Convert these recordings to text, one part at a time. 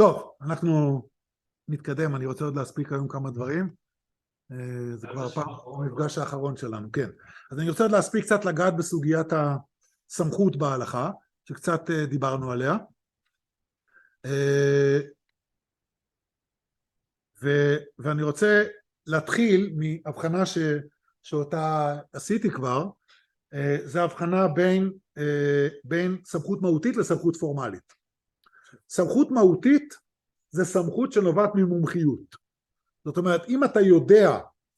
טוב, אנחנו נתקדם, אני רוצה עוד להספיק היום כמה דברים. זה כבר המפגש האחרון שלנו, כן. אז אני רוצה עוד להספיק קצת לגעת בסוגיית הסמכות בהלכה, שקצת דיברנו עליה. ואני רוצה להתחיל מהבחנה שאותה עשיתי כבר, זה הבחנה בין סמכות מהותית לסמכות פורמלית. סמכות מהותית זה סמכות שנובעת ממומחיות. זאת אומרת, אם אתה יודע,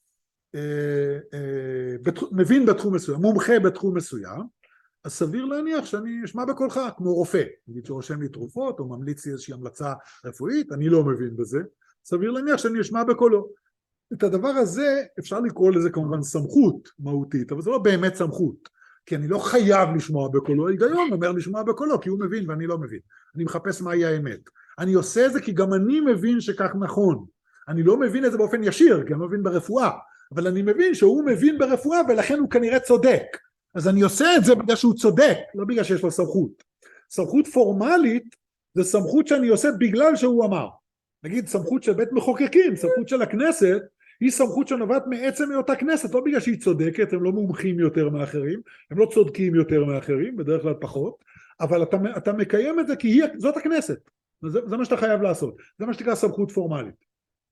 מבין בתחום מסוים, מומחה בתחום מסוים, אז סביר להניח שאני אשמע בקולך, כמו רופא, נגיד שרושם לי תרופות או ממליץ לי איזושהי המלצה רפואית, אני לא מבין בזה, סביר להניח שאני אשמע בקולו. את הדבר הזה אפשר לקרוא לזה כמובן סמכות מהותית, אבל זה לא באמת סמכות, כי אני לא חייב לשמוע בקולו, ההיגיון אומר לשמוע בקולו, כי הוא מבין ואני לא מבין, אני מחפש מהי האמת. אני עושה את זה כי גם אני מבין שכך נכון, אני לא מבין את זה באופן ישיר, כי אני לא מבין ברפואה, אבל אני מבין שהוא מבין ברפואה ולכן הוא כנראה צודק, אז אני עושה את זה בגלל שהוא צודק, לא בגלל שיש לו סמכות. סמכות פורמלית זה סמכות שאני עושה בגלל שהוא אמר. נגיד סמכות של בית מחוקקים, סמכות של הכנסת, היא סמכות שנובעת מעצם מאותה כנסת, לא בגלל שהיא צודקת, הם לא מומחים יותר מאחרים, הם לא צודקים יותר מאחרים, בדרך כלל פחות, אבל אתה מקיים את זה כי זאת הכנסת, זה מה שאתה חייב לעשות, זה מה שנקרא סמכות פורמלית.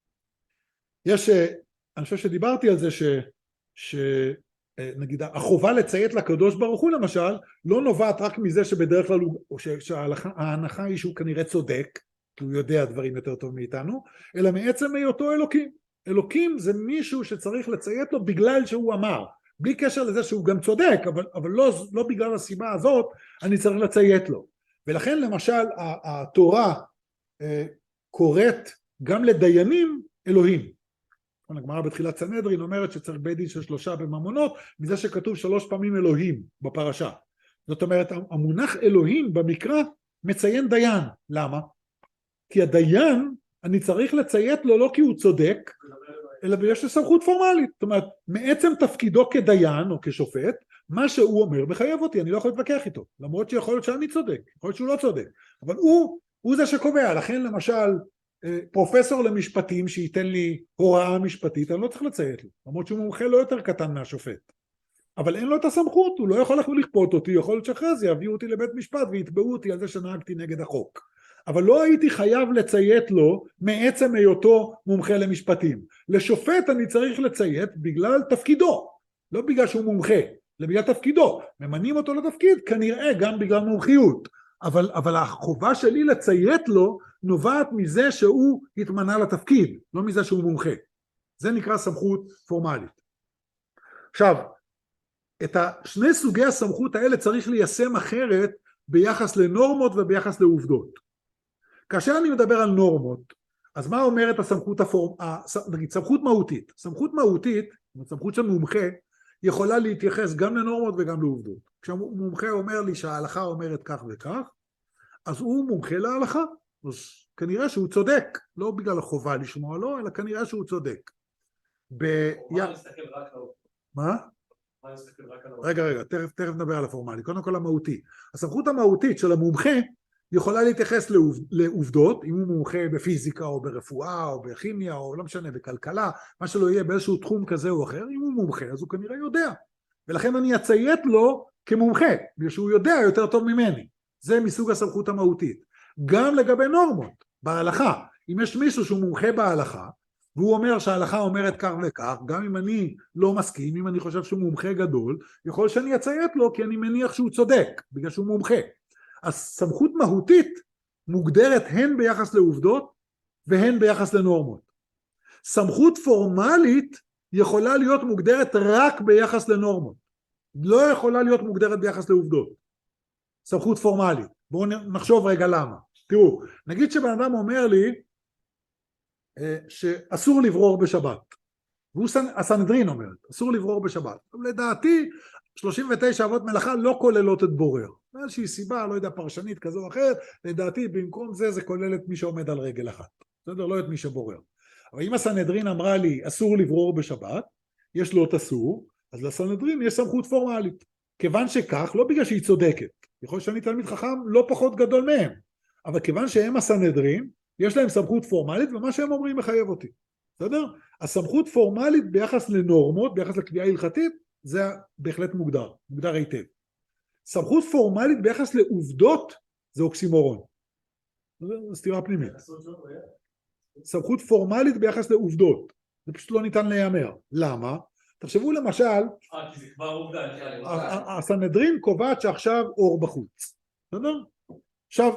אני חושב שדיברתי על זה נגיד החובה לציית לקדוש ברוך הוא למשל, לא נובעת רק מזה שבדרך כלל ההנחה היא שהוא כנראה צודק, כי הוא יודע דברים יותר טוב מאיתנו, אלא מעצם היותו אלוקים. אלוקים זה מישהו שצריך לציית לו בגלל שהוא אמר, בלי קשר לזה שהוא גם צודק, אבל לא בגלל הסיבה הזאת אני צריך לציית לו. ולכן למשל התורה קוראת גם לדיינים אלוהים. הגמרא בתחילת סנהדרין אומרת שצריך בית דין של 3 בממונות, מזה שכתוב 3 פעמים אלוהים בפרשה. זאת אומרת, המונח אלוהים במקרא מציין דיין. למה? כי הדיין, אני צריך לציית לו לא כי הוא צודק, אלא יש סמכות פורמלית. זאת אומרת, מעצם תפקידו כדיין או כשופט, מה שהוא אומר מחייב אותי, אני לא יכול להתווכח איתו, למרות שיכול להיות שאני צודק, יכול להיות שהוא לא צודק, אבל הוא זה שקובע. לכן למשל, פרופסור למשפטים שייתן לי הוראה משפטית, אני לא צריך לציית לו, למרות שהוא מומחה לא יותר קטן מהשופט, אבל אין לו את הסמכות, הוא לא יכול לכפות אותי, יכול להיות שאחרי זה יביאו אותי לבית משפט ויתבעו אותי על זה שנהגתי נגד החוק, אבל לא הייתי חייב לציית לו מעצם היותו מומחה למשפטים. לשופט אני צריך לציית בגלל תפקידו, לא בגלל שהוא מומחה, אלא בגלל תפקידו. ממנים אותו לתפקיד כנראה גם בגלל מומחיות, אבל החובה שלי לציית לו נובעת מזה שהוא התמנה לתפקיד, לא מזה שהוא מומחה. זה נקרא סמכות פורמלית. עכשיו, את שני סוגי הסמכות האלה צריך ליישם אחרת ביחס לנורמות וביחס לעובדות. כאשר אני מדבר על נורמות, אז מה אומרת הסמכות נגיד, סמכות מהותית? סמכות מהותית, סמכות של מומחה, יכולה להתייחס גם לנורמות וגם לעובדות. כשמומחה אומר לי שההלכה אומרת כך וכך, אז הוא מומחה להלכה, אז כנראה שהוא צודק, לא בגלל החובה לשמוע לו, אלא כנראה שהוא צודק. מה? רגע, תכף נדבר על הפורמלי. קודם כל המהותי. הסמכות המהותית של המומחה יכולה להתייחס לעובדות, אם הוא מומחה בפיזיקה או ברפואה או בכימיה או לא משנה, בכלכלה, מה שלא יהיה באיזשהו תחום כזה או אחר, אם הוא מומחה אז הוא כנראה יודע. ולכן אני אציית לו כמומחה, בגלל שהוא יודע יותר טוב ממני. זה מסוג הסמכות המהותית. גם לגבי נורמות, בהלכה, אם יש מישהו שהוא מומחה בהלכה, והוא אומר שההלכה אומרת כך וכך, גם אם אני לא מסכים, אם אני חושב שהוא מומחה גדול, יכול שאני אציית לו כי אני מניח שהוא צודק, בגלל שהוא מומחה. אז סמכות מהותית מוגדרת הן ביחס לעובדות והן ביחס לנורמות. סמכות פורמלית יכולה להיות מוגדרת רק ביחס לנורמות, לא יכולה להיות מוגדרת ביחס לעובדות. סמכות פורמלית. בואו נחשוב רגע למה. תראו, נגיד שבן אדם אומר לי שאסור לברור בשבת, הסנהדרין אומרת, אסור לברור בשבת. לדעתי 39 אבות מלאכה לא כוללות את בורר. מאיזושהי סיבה, לא יודע, פרשנית כזו או אחרת, לדעתי במקום זה כולל את מי שעומד על רגל אחת. בסדר? לא את מי שבורר. אבל אם הסנהדרין אמרה לי אסור לברור בשבת, יש לו את אסור, אז לסנהדרין יש סמכות פורמלית. כיוון שכך, לא בגלל שהיא צודקת, יכול להיות שאני תלמיד חכם לא פחות גדול מהם, אבל כיוון שהם הסנהדרין, יש להם סמכות פורמלית, ומה שהם אומרים מחייב אותי. בסדר? הסמכות פורמלית ביחס לנורמות, ביחס לקביעה הלכתית, זה בהחלט מוגדר היטב. סמכות פורמלית ביחס לעובדות, זה אוקסימורון. זה סתירה פנימית. סמכות פורמלית ביחס לעובדות, זה פשוט לא ניתן להיאמר. למה? תחשבו למשל, כי זה כבר עובדה, הסנהדרין קובעת שעכשיו אור בחוץ. בסדר? עכשיו,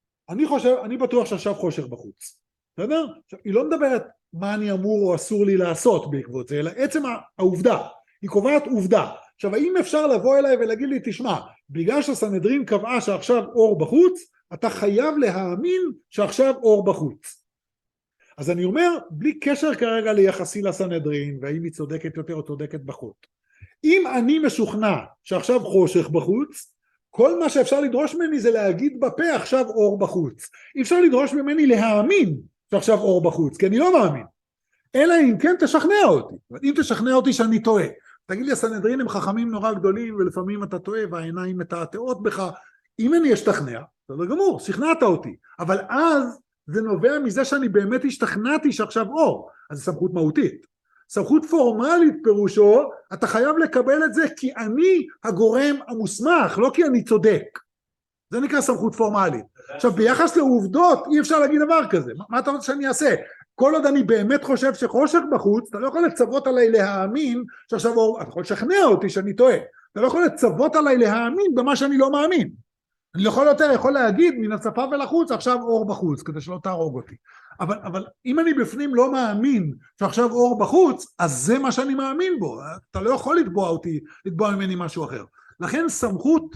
אני בטוח שעכשיו חושך בחוץ. בסדר? היא לא מדברת מה אני אמור או אסור לי לעשות בעקבות זה, אלא עצם העובדה. היא קובעת עובדה. עכשיו, האם אפשר לבוא אליי ולהגיד לי, תשמע, בגלל שהסנהדרין קבעה שעכשיו אור בחוץ, אתה חייב להאמין שעכשיו אור בחוץ. אז אני אומר, בלי קשר כרגע ליחסי לסנהדרין, והאם היא צודקת יותר או צודקת פחות. אם אני משוכנע שעכשיו חושך בחוץ, כל מה שאפשר לדרוש ממני זה להגיד בפה עכשיו אור בחוץ. אי אפשר לדרוש ממני להאמין שעכשיו אור בחוץ, כי אני לא מאמין. אלא אם כן תשכנע אותי. אם תשכנע אותי שאני טועה. תגיד לי, הסנהדרין הם חכמים נורא גדולים, ולפעמים אתה טועה והעיניים מתעתעות בך. אם אני אשתכנע, בסדר גמור, שכנעת אותי. אבל אז זה נובע מזה שאני באמת השתכנעתי שעכשיו אור. אז זה סמכות מהותית. סמכות פורמלית פירושו, אתה חייב לקבל את זה כי אני הגורם המוסמך, לא כי אני צודק. זה נקרא סמכות פורמלית. עכשיו, ביחס לעובדות, אי אפשר להגיד דבר כזה. מה אתה רוצה שאני אעשה? כל עוד אני באמת חושב שחושך בחוץ, אתה לא יכול לצוות עליי להאמין שעכשיו אור, אתה יכול לשכנע אותי שאני טועה. אתה לא יכול לצוות עליי להאמין במה שאני לא מאמין. אני יכול להגיד מן הצפה ולחוץ, עכשיו אור בחוץ, כדי שלא תהרוג אותי. אבל אם אני בפנים לא מאמין שעכשיו אור בחוץ, אז זה מה שאני מאמין בו. אתה לא יכול לתבוע ממני משהו אחר. לכן סמכות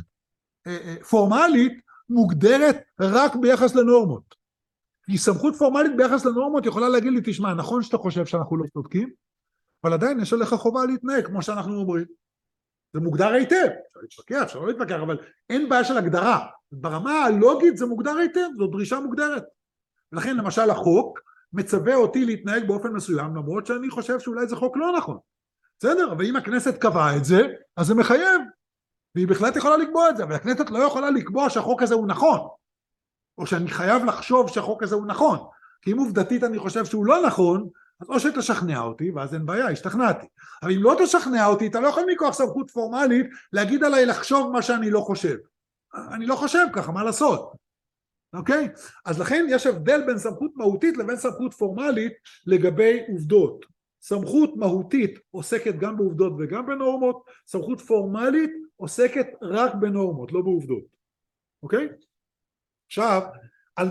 פורמלית מוגדרת רק ביחס לנורמות. כי סמכות פורמלית ביחס לנורמות יכולה להגיד לי, תשמע, נכון שאתה חושב שאנחנו לא צודקים, אבל עדיין יש עליך חובה להתנהג, כמו שאנחנו אומרים. זה מוגדר היטב, אפשר להתווכח, אפשר לא להתווכח, אבל אין בעיה של הגדרה. ברמה הלוגית זה מוגדר היטב, זו דרישה מוגדרת. ולכן למשל החוק מצווה אותי להתנהג באופן מסוים, למרות שאני חושב שאולי זה חוק לא נכון. בסדר, אבל אם הכנסת קבעה את זה, אז זה מחייב. והיא בהחלט יכולה לקבוע את זה, אבל הכנסת לא יכולה לקבוע שהחוק הזה הוא נכון. או שאני חייב לחשוב שהחוק הזה הוא נכון. כי אם עובדתית אני חושב שהוא לא נכון, אז או שתשכנע אותי, ואז אין בעיה, השתכנעתי. אבל אם לא תשכנע אותי, אתה לא יכול מכוח סמכות פורמלית להגיד עליי לחשוב מה שאני לא חושב. אני לא חושב ככה, מה לעשות? אוקיי? אז לכן יש הבדל בין סמכות מהותית לבין סמכות פורמלית לגבי עובדות. סמכות מהותית עוסקת גם בעובדות וגם בנורמות, סמכות פורמלית עוסקת רק בנורמות, לא בעובדות. אוקיי? עכשיו, על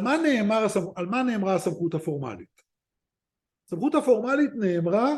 מה נאמרה הסמכות הפורמלית? הסמכות הפורמלית נאמרה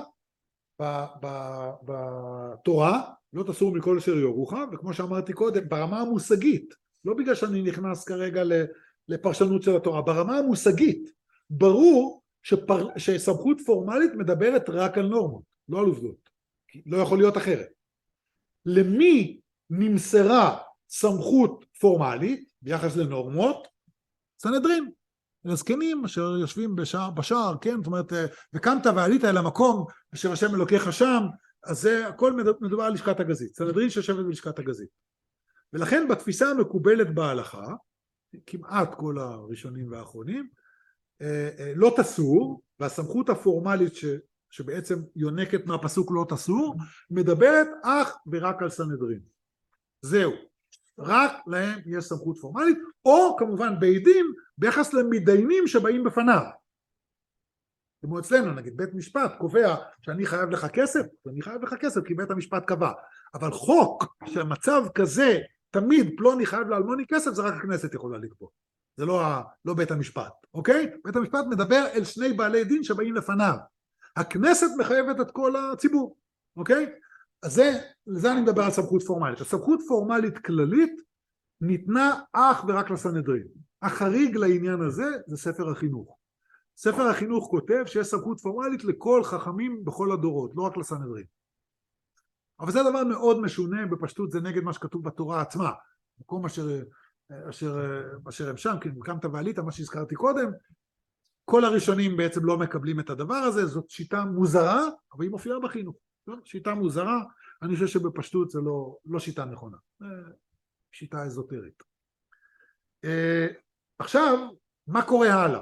בתורה, לא תסור מכל אשר יורוך, וכמו שאמרתי קודם, ברמה המושגית, לא בגלל שאני נכנס כרגע לפרשנות של התורה, ברמה המושגית, ברור שסמכות פורמלית מדברת רק על נורמות, לא על עובדות, לא יכול להיות אחרת. למי נמסרה סמכות פורמלית ביחס לנורמות? סנהדרין, לזקנים אשר יושבים בשער, כן, זאת אומרת, וקמת ועלית אל המקום אשר השם אלוקיך שם, אז זה הכל מדובר על לשכת הגזית, סנהדרין שיושבת בלשכת הגזית. ולכן בתפיסה המקובלת בהלכה, כמעט כל הראשונים והאחרונים, לא תסור, והסמכות הפורמלית שבעצם יונקת מהפסוק לא תסור, מדברת אך ורק על סנהדרין. זהו. רק להם יש סמכות פורמלית, או כמובן בית דין ביחס למתדיינים שבאים בפניו. כמו אצלנו, נגיד בית משפט קובע שאני חייב לך כסף, ואני חייב לך כסף כי בית המשפט קבע. אבל חוק שהמצב כזה, תמיד פלוני חייב לאלמוני כסף, זה רק הכנסת יכולה לקבוע. זה לא בית המשפט, אוקיי? בית המשפט מדבר אל שני בעלי דין שבאים לפניו. הכנסת מחייבת את כל הציבור, אוקיי? אז לזה אני מדבר על סמכות פורמלית. הסמכות פורמלית כללית ניתנה אך ורק לסנהדרין. החריג לעניין הזה זה ספר החינוך. ספר החינוך כותב שיש סמכות פורמלית לכל חכמים בכל הדורות, לא רק לסנהדרין. אבל זה דבר מאוד משונה, בפשטות זה נגד מה שכתוב בתורה עצמה. מקום אשר הם שם, כי קמת ועלית, מה שהזכרתי קודם, כל הראשונים בעצם לא מקבלים את הדבר הזה, זאת שיטה מוזרה, אבל היא מופיעה בחינוך. שיטה מוזרה, אני חושב שבפשטות זה לא שיטה נכונה, שיטה אזוטרית. עכשיו, מה קורה הלאה?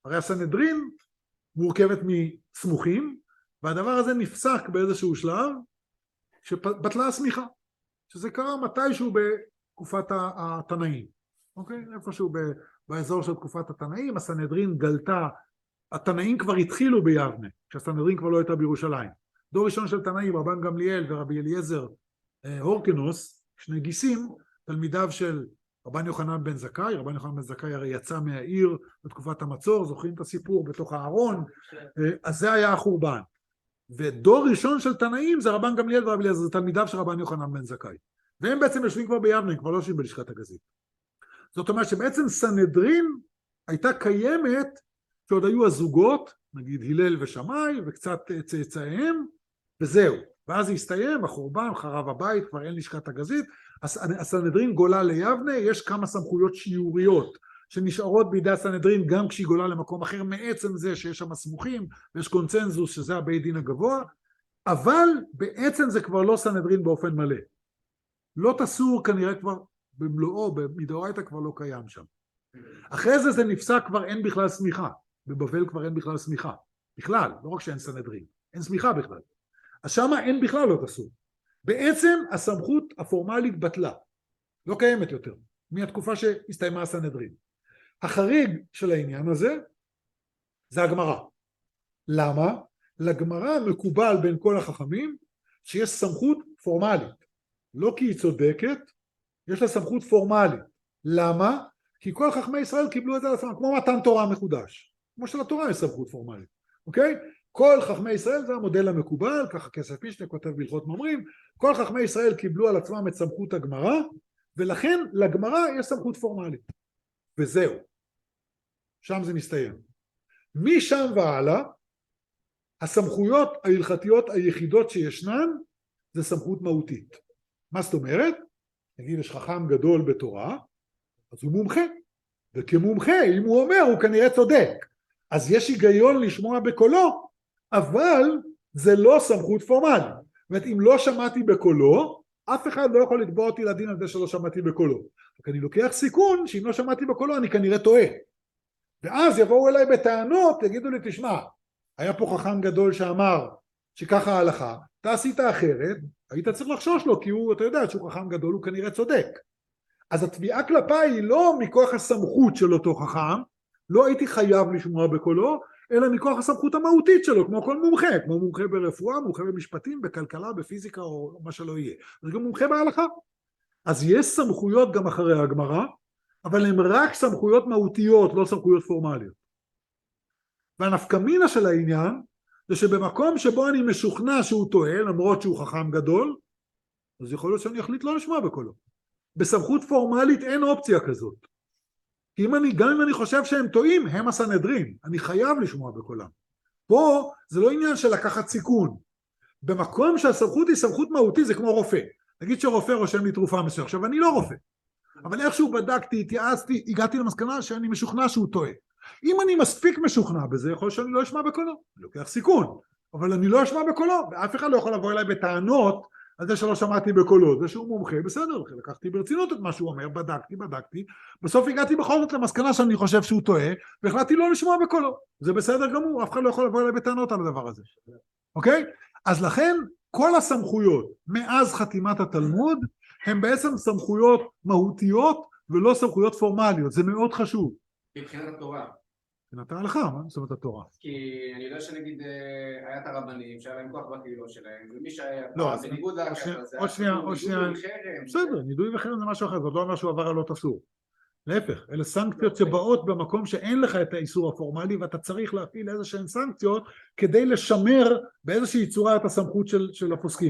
הרי הסנהדרין מורכבת מסמוכים, והדבר הזה נפסק באיזשהו שלב שבטלה הסמיכה, שזה קרה מתישהו בתקופת התנאים, אוקיי? איפשהו באזור של תקופת התנאים, הסנהדרין גלתה, התנאים כבר התחילו ביבנה, כשהסנהדרין כבר לא הייתה בירושלים. דור ראשון של תנאים, רבן גמליאל ורבי אליעזר הורקנוס, שני גיסים, תלמידיו של רבן יוחנן בן זכאי. רבן יוחנן בן זכאי הרי יצא מהעיר בתקופת המצור, זוכרים את הסיפור בתוך הארון, אז זה היה החורבן. ודור ראשון של תנאים זה רבן גמליאל ורבי אליעזר, זה תלמידיו של רבן יוחנן בן זכאי. והם בעצם יושבים כבר ביבנה, הם כבר לא יושבים בלשכת הגזית. זאת אומרת שבעצם סנהדרין הייתה קיימת שעוד היו הזוגות, נגיד הלל ושמאי וקצת צאצאיהם, וזהו. ואז זה הסתיים, החורבן, חרב הבית, כבר אין לשכת הגזית, הסנהדרין גולה ליבנה, יש כמה סמכויות שיוריות שנשארות בידי הסנהדרין גם כשהיא גולה למקום אחר, מעצם זה שיש שם סמוכים, ויש קונצנזוס שזה הבית דין הגבוה, אבל בעצם זה כבר לא סנהדרין באופן מלא. לא תסור כנראה כבר במלואו, מדאורייתא כבר לא קיים שם. אחרי זה נפסק, כבר אין בכלל סמיכה, בבבל כבר אין בכלל סמיכה, בכלל, לא רק שאין סנהדרין, אין סמיכה בכלל. אז שמה אין בכלל לא תסור. בעצם הסמכות הפורמלית בטלה, לא קיימת יותר, מהתקופה שהסתיימה הסנהדרין. החריג של העניין הזה זה הגמרא. למה? לגמרא מקובל בין כל החכמים שיש סמכות פורמלית, לא כי היא צודקת, יש לה סמכות פורמלית. למה? כי כל חכמי ישראל קיבלו את זה לעצמם, כמו מתן תורה מחודש, כמו שלתורה יש סמכות פורמלית, אוקיי? כל חכמי ישראל, זה המודל המקובל, ככה כסף משנה כותב בהלכות ממרים, כל חכמי ישראל קיבלו על עצמם את סמכות הגמרא, ולכן לגמרא יש סמכות פורמלית. וזהו. שם זה מסתיים. משם והלאה, הסמכויות ההלכתיות היחידות שישנן, זה סמכות מהותית. מה זאת אומרת? נגיד יש חכם גדול בתורה, אז הוא מומחה. וכמומחה, אם הוא אומר, הוא כנראה צודק. אז יש היגיון לשמוע בקולו, אבל זה לא סמכות פורמלית. זאת אומרת, אם לא שמעתי בקולו, אף אחד לא יכול לתבוע אותי לדין על זה שלא שמעתי בקולו. רק אני לוקח סיכון שאם לא שמעתי בקולו אני כנראה טועה. ואז יבואו אליי בטענות, יגידו לי, תשמע, היה פה חכם גדול שאמר שככה ההלכה, אתה עשית אחרת, היית צריך לחשוש לו, כי הוא, אתה יודע, שהוא חכם גדול, הוא כנראה צודק. אז התביעה כלפיי היא לא מכוח הסמכות של אותו חכם, לא הייתי חייב לשמוע בקולו, אלא מכוח הסמכות המהותית שלו, כמו כל מומחה, כמו מומחה ברפואה, מומחה במשפטים, בכלכלה, בפיזיקה או מה שלא יהיה. זה גם מומחה בהלכה. אז יש סמכויות גם אחרי הגמרא, אבל הן רק סמכויות מהותיות, לא סמכויות פורמליות. והנפקמינה של העניין, זה שבמקום שבו אני משוכנע שהוא טועה, למרות שהוא חכם גדול, אז יכול להיות שאני אחליט לא לשמוע בקולו. בסמכות פורמלית אין אופציה כזאת. כי גם אם אני חושב שהם טועים, הם הסנהדרין, אני חייב לשמוע בקולם. פה זה לא עניין של לקחת סיכון. במקום שהסמכות היא סמכות מהותית, זה כמו רופא. נגיד שרופא רושם לי תרופה מסוימת, עכשיו אני לא רופא. אבל איכשהו בדקתי, התייעצתי, הגעתי למסקנה שאני משוכנע שהוא טועה. אם אני מספיק משוכנע בזה, יכול שאני לא אשמע בקולו. אני לוקח סיכון, אבל אני לא אשמע בקולו, ואף אחד לא יכול לבוא אליי בטענות על זה שלא שמעתי בקולו, זה שהוא מומחה, בסדר, לקחתי ברצינות את מה שהוא אומר, בדקתי, בסוף הגעתי בכל זאת למסקנה שאני חושב שהוא טועה, והחלטתי לא לשמוע בקולו, זה בסדר גמור, אף אחד לא יכול לבוא אליי בטענות על הדבר הזה, אוקיי? אז לכן, כל הסמכויות מאז חתימת התלמוד, הן בעצם סמכויות מהותיות, ולא סמכויות פורמליות, זה מאוד חשוב. מבחינת התורה. מבחינת ההלכה, מה זאת אומרת התורה? כי אני יודע שנגיד היה את הרבנים שהיה להם כוח בקהילות שלהם, ומי שהיה בניגוד להכר הזה, עוד שנייה, בסדר, נידוי וחרם זה משהו אחר, זאת לא אומר שהוא עבר על לא תסור. להפך, אלה סנקציות שבאות במקום שאין לך את האיסור הפורמלי, ואתה צריך להפעיל איזשהן סנקציות כדי לשמר באיזושהי צורה את הסמכות של הפוסקים.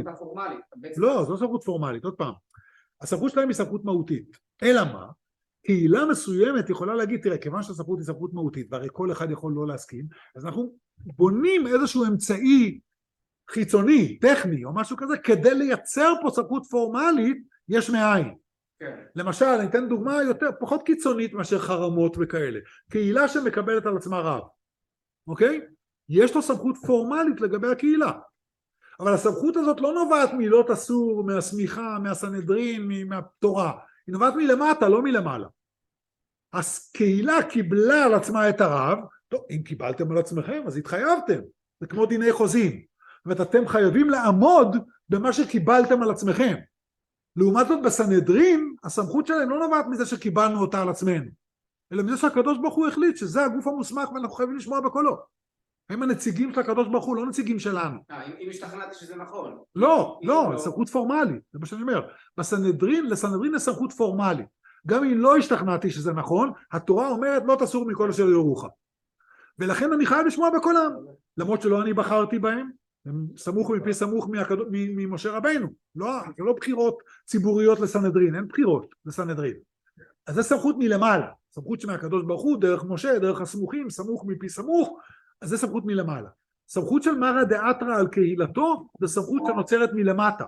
לא, זו סמכות פורמלית, עוד פעם. הסמכות שלהם היא סמכות מהותית. אלא מה? קהילה מסוימת יכולה להגיד, תראה, כיוון שהסמכות היא סמכות מהותית, והרי כל אחד יכול לא להסכים, אז אנחנו בונים איזשהו אמצעי חיצוני, טכני, או משהו כזה, כדי לייצר פה סמכות פורמלית, יש מאין. כן. למשל, אני אתן דוגמה פחות קיצונית מאשר חרמות וכאלה. קהילה שמקבלת על עצמה רב, אוקיי? יש לו סמכות פורמלית לגבי הקהילה. אבל הסמכות הזאת לא נובעת מילות אסור, מהסמיכה, מהסנהדרין, מהתורה. היא נובעת מלמטה, לא מלמעלה. הקהילה קיבלה על עצמה את הרב, טוב, אם קיבלתם על עצמכם, אז התחייבתם. זה כמו דיני חוזים. זאת אומרת, אתם חייבים לעמוד במה שקיבלתם על עצמכם. לעומת זאת, בסנהדרין, הסמכות שלהם לא נובעת מזה שקיבלנו אותה על עצמנו, אלא מזה שהקדוש ברוך הוא החליט שזה הגוף המוסמך ואנחנו חייבים לשמוע בקולו. הם הנציגים של הקדוש ברוך הוא, לא נציגים שלנו. אם השתכנעתי שזה נכון. לא, סמכות פורמלית, זה מה שאני אומר. לסנהדרין יש סמכות פורמלית. גם אם לא השתכנעתי שזה נכון, התורה אומרת לא תסור מכל אשר יורוך. ולכן אני חייב לשמוע בקולם, למרות שלא אני בחרתי בהם, הם סמוך מפי סמוך ממשה רבינו. זה לא בחירות ציבוריות לסנהדרין, אין בחירות לסנהדרין. אז זה סמכות מלמעלה, סמכות שמהקדוש ברוך הוא, דרך משה, דרך הסמוכים, סמוך מפי סמוך, אז זה סמכות מלמעלה. סמכות של מרא דאתרא על קהילתו, זה סמכות שנוצרת מלמטה.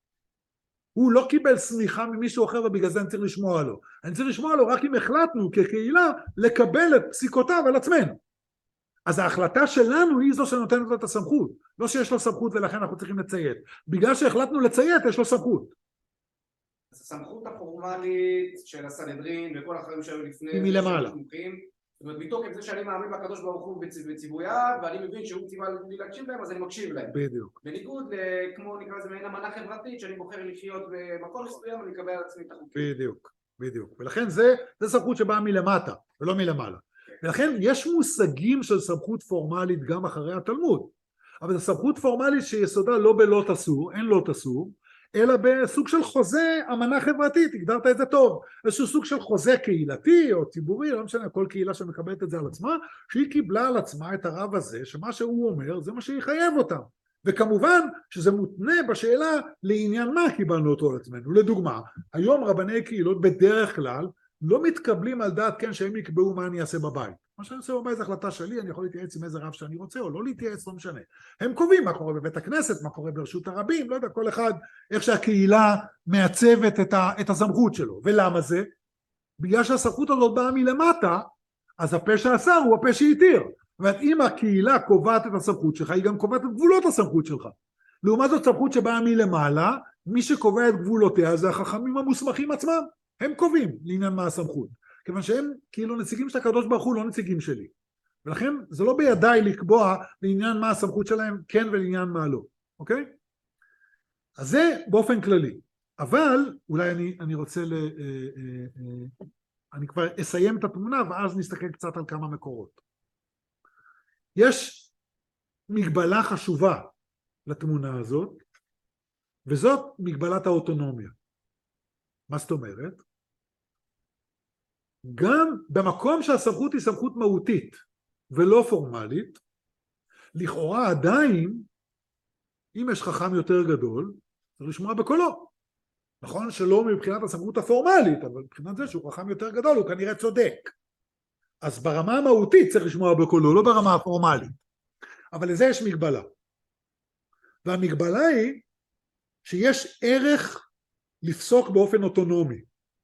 הוא לא קיבל סמיכה ממישהו אחר ובגלל זה אני צריך לשמוע לו. אני צריך לשמוע לו רק אם החלטנו כקהילה לקבל את פסיקותיו על עצמנו. אז ההחלטה שלנו היא זו שנותנת לו את הסמכות. לא שיש לו סמכות ולכן אנחנו צריכים לציית. בגלל שהחלטנו לציית יש לו סמכות. אז הסמכות הפורמלית של הסנהדרין וכל האחרים שהיו לפני... היא מלמעלה. זאת אומרת, מתוקף זה שאני מאמין בקדוש ברוך הוא בציווייו, ואני מבין שהוא ציווה לי להקשיב להם, אז אני מקשיב להם. בדיוק. בניגוד כמו נקרא לזה מעין אמנה חברתית, שאני בוחר לחיות במקום מסוים, אני אקבל על עצמי את החוקים. בדיוק. ולכן זה סמכות שבאה מלמטה, ולא מלמעלה. ולכן יש מושגים של סמכות פורמלית גם אחרי התלמוד. אבל זו סמכות פורמלית שיסודה לא בלא תסור, אין לא תסור, אלא בסוג של חוזה אמנה חברתית, הגדרת את זה טוב, איזשהו סוג של חוזה קהילתי או ציבורי, לא משנה, כל קהילה שמקבלת את זה על עצמה, שהיא קיבלה על עצמה את הרב הזה, שמה שהוא אומר זה מה שיחייב אותם, וכמובן שזה מותנה בשאלה לעניין מה קיבלנו אותו על עצמנו. לדוגמה, היום רבני קהילות בדרך כלל לא מתקבלים על דעת כן שהם יקבעו מה אני אעשה בבית. מה שאני אעשה בבית זה החלטה שלי, אני יכול להתייעץ עם איזה רב שאני רוצה או לא להתייעץ, לא משנה. הם קובעים מה קורה בבית הכנסת, מה קורה ברשות הרבים, לא יודע, כל אחד איך שהקהילה מעצבת את הסמכות שלו. ולמה זה? בגלל שהסמכות הזאת באה מלמטה, אז הפה שאסר הוא הפה שהתיר. זאת אומרת, אם הקהילה קובעת את הסמכות שלך, היא גם קובעת את גבולות הסמכות שלך. לעומת זאת סמכות שבאה מלמעלה, מי שקובע את גבולותיה זה החכמים המוסמכים עצמם. הם קובעים לעניין מה הסמכות, כיוון שהם כאילו נציגים של הקדוש ברוך הוא, לא נציגים שלי. ולכן זה לא בידיי לקבוע לעניין מה הסמכות שלהם, כן ולעניין מה לא. אוקיי? אז זה באופן כללי. אבל אולי אני רוצה אני כבר אסיים את התמונה ואז נסתכל קצת על כמה מקורות. יש מגבלה חשובה לתמונה הזאת, וזאת מגבלת האוטונומיה. מה זאת אומרת? גם במקום שהסמכות היא סמכות מהותית ולא פורמלית, לכאורה עדיין, אם יש חכם יותר גדול, צריך לשמוע בקולו. נכון שלא מבחינת הסמכות הפורמלית, אבל מבחינת זה שהוא חכם יותר גדול, הוא כנראה צודק. אז ברמה המהותית צריך לשמוע בקולו, לא ברמה הפורמלית. אבל לזה יש מגבלה. והמגבלה היא שיש ערך לפסוק באופן אוטונומי.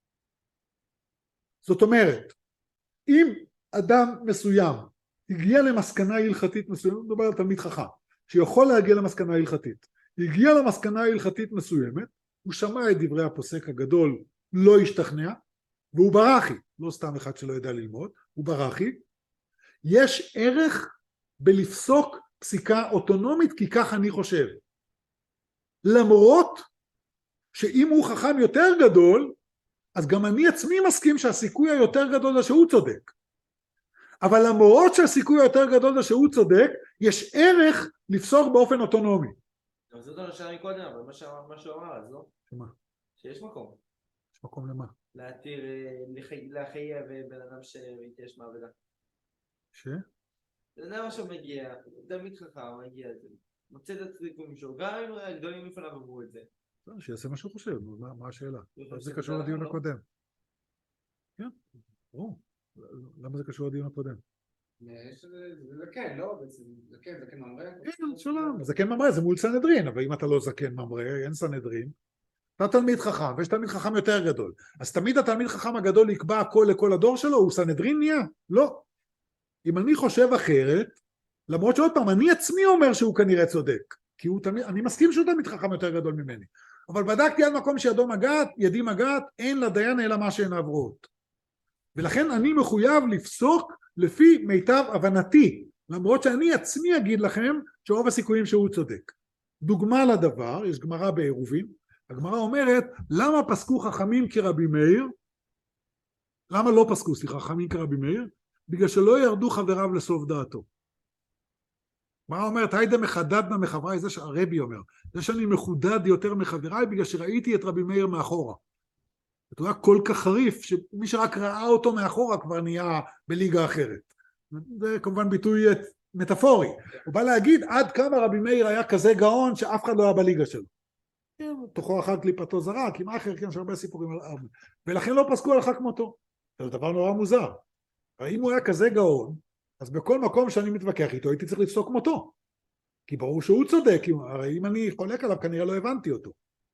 זאת אומרת, אם אדם מסוים הגיע למסקנה הלכתית מסוימת, מדובר על תלמיד חכם, שיכול להגיע למסקנה הלכתית, הגיע למסקנה הלכתית מסוימת, הוא שמע את דברי הפוסק הגדול, לא השתכנע, והוא ברחי, לא סתם אחד שלא יודע ללמוד, הוא ברחי, יש ערך בלפסוק פסיקה אוטונומית, כי כך אני חושב. למרות שאם הוא חכם יותר גדול, אז גם אני עצמי מסכים שהסיכוי היותר גדול זה שהוא צודק. אבל למרות שהסיכוי היותר גדול זה שהוא צודק, יש ערך לפסוק באופן אוטונומי. אבל זאת הרשעה מקודם, אבל מה שהוא אמר, אז לא? שמה? שיש מקום. יש מקום למה? להתיר, לחייב בן אדם שמתייש מעבדה. ש? בן אדם שמגיע, תלמיד חכם, מגיע את זה. מוצא את הצדיק במישור, גם אם הגדולים לפניו עברו את זה. שיעשה מה שהוא חושב, מה השאלה? זה קשור לדיון הקודם. כן, ברור. למה זה קשור לדיון הקודם? זה כן, לא? זה כן ממראה? כן, שלום, זה כן ממראה, זה מול סנהדרין, אבל אם אתה לא זקן ממראה, אין סנהדרין, אתה תלמיד חכם, ויש תלמיד חכם יותר גדול. אז תמיד התלמיד חכם הגדול יקבע הכל לכל הדור שלו, הוא סנהדרין נהיה? לא. אם אני חושב אחרת, למרות שעוד פעם, אני עצמי אומר שהוא כנראה צודק, כי אני מסכים שהוא תלמיד חכם יותר גדול ממני. אבל בדקתי עד מקום שידו מגעת, ידי מגעת, אין לדיין אלא מה שהן עברות. ולכן אני מחויב לפסוק לפי מיטב הבנתי, למרות שאני עצמי אגיד לכם שרוב הסיכויים שהוא צודק. דוגמה לדבר, יש גמרא בעירובין, הגמרא אומרת, למה פסקו חכמים כרבי מאיר? למה לא פסקו, סליחה, חכמים כרבי מאיר? בגלל שלא ירדו חבריו לסוף דעתו. מה אומרת? היידה מחדדנה מחבריי, זה שהרבי אומר, זה שאני מחודד יותר מחבריי בגלל שראיתי את רבי מאיר מאחורה. הוא היה כל כך חריף שמי שרק ראה אותו מאחורה כבר נהיה בליגה אחרת. זה כמובן ביטוי מטאפורי. הוא בא להגיד עד כמה רבי מאיר היה כזה גאון שאף אחד לא היה בליגה שלו. תוכו אחר קליפתו זרק, עם אחר, כן, יש הרבה סיפורים על ארמי. ולכן לא פסקו הלכה כמותו. זה דבר נורא מוזר. אם הוא היה כזה גאון, אז בכל מקום שאני מתווכח איתו, הייתי צריך לפסוק כמותו. כי ברור שהוא צודק, הרי אם אני חולק עליו, כנראה לא הבנתי אותו.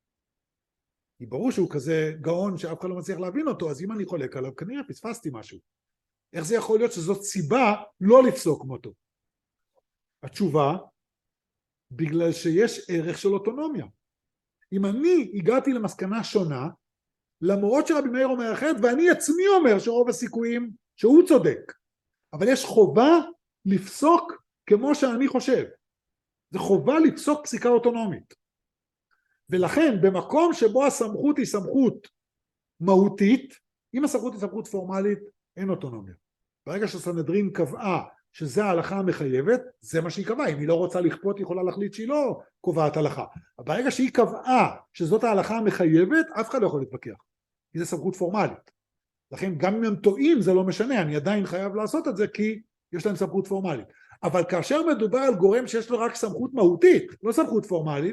כי ברור שהוא כזה גאון שאף אחד לא מצליח להבין אותו, אז אם אני חולק עליו, כנראה פספסתי משהו. איך זה יכול להיות שזאת סיבה לא לפסוק כמותו? התשובה, בגלל שיש ערך של אוטונומיה. אם אני הגעתי למסקנה שונה, למרות שרבי מאיר אומר אחרת, ואני עצמי אומר שרוב הסיכויים שהוא צודק, אבל יש חובה לפסוק כמו שאני חושב. זה חובה לפסוק פסיקה אוטונומית. ולכן במקום שבו הסמכות היא סמכות מהותית, אם הסמכות היא סמכות פורמלית, אין אוטונומיה. ברגע שסנהדרין קבעה שזה ההלכה המחייבת, זה מה שהיא קבעה. אם היא לא רוצה לכפות, היא יכולה להחליט שהיא לא קובעת הלכה. ברגע שהיא קבעה שזאת ההלכה המחייבת, אף אחד לא יכול להתווכח. כי זה סמכות פורמלית. לכן גם אם הם טועים זה לא משנה, אני עדיין חייב לעשות את זה כי יש להם סמכות פורמלית. אבל כאשר מדובר על גורם שיש לו רק סמכות מהותית, לא סמכות פורמלית,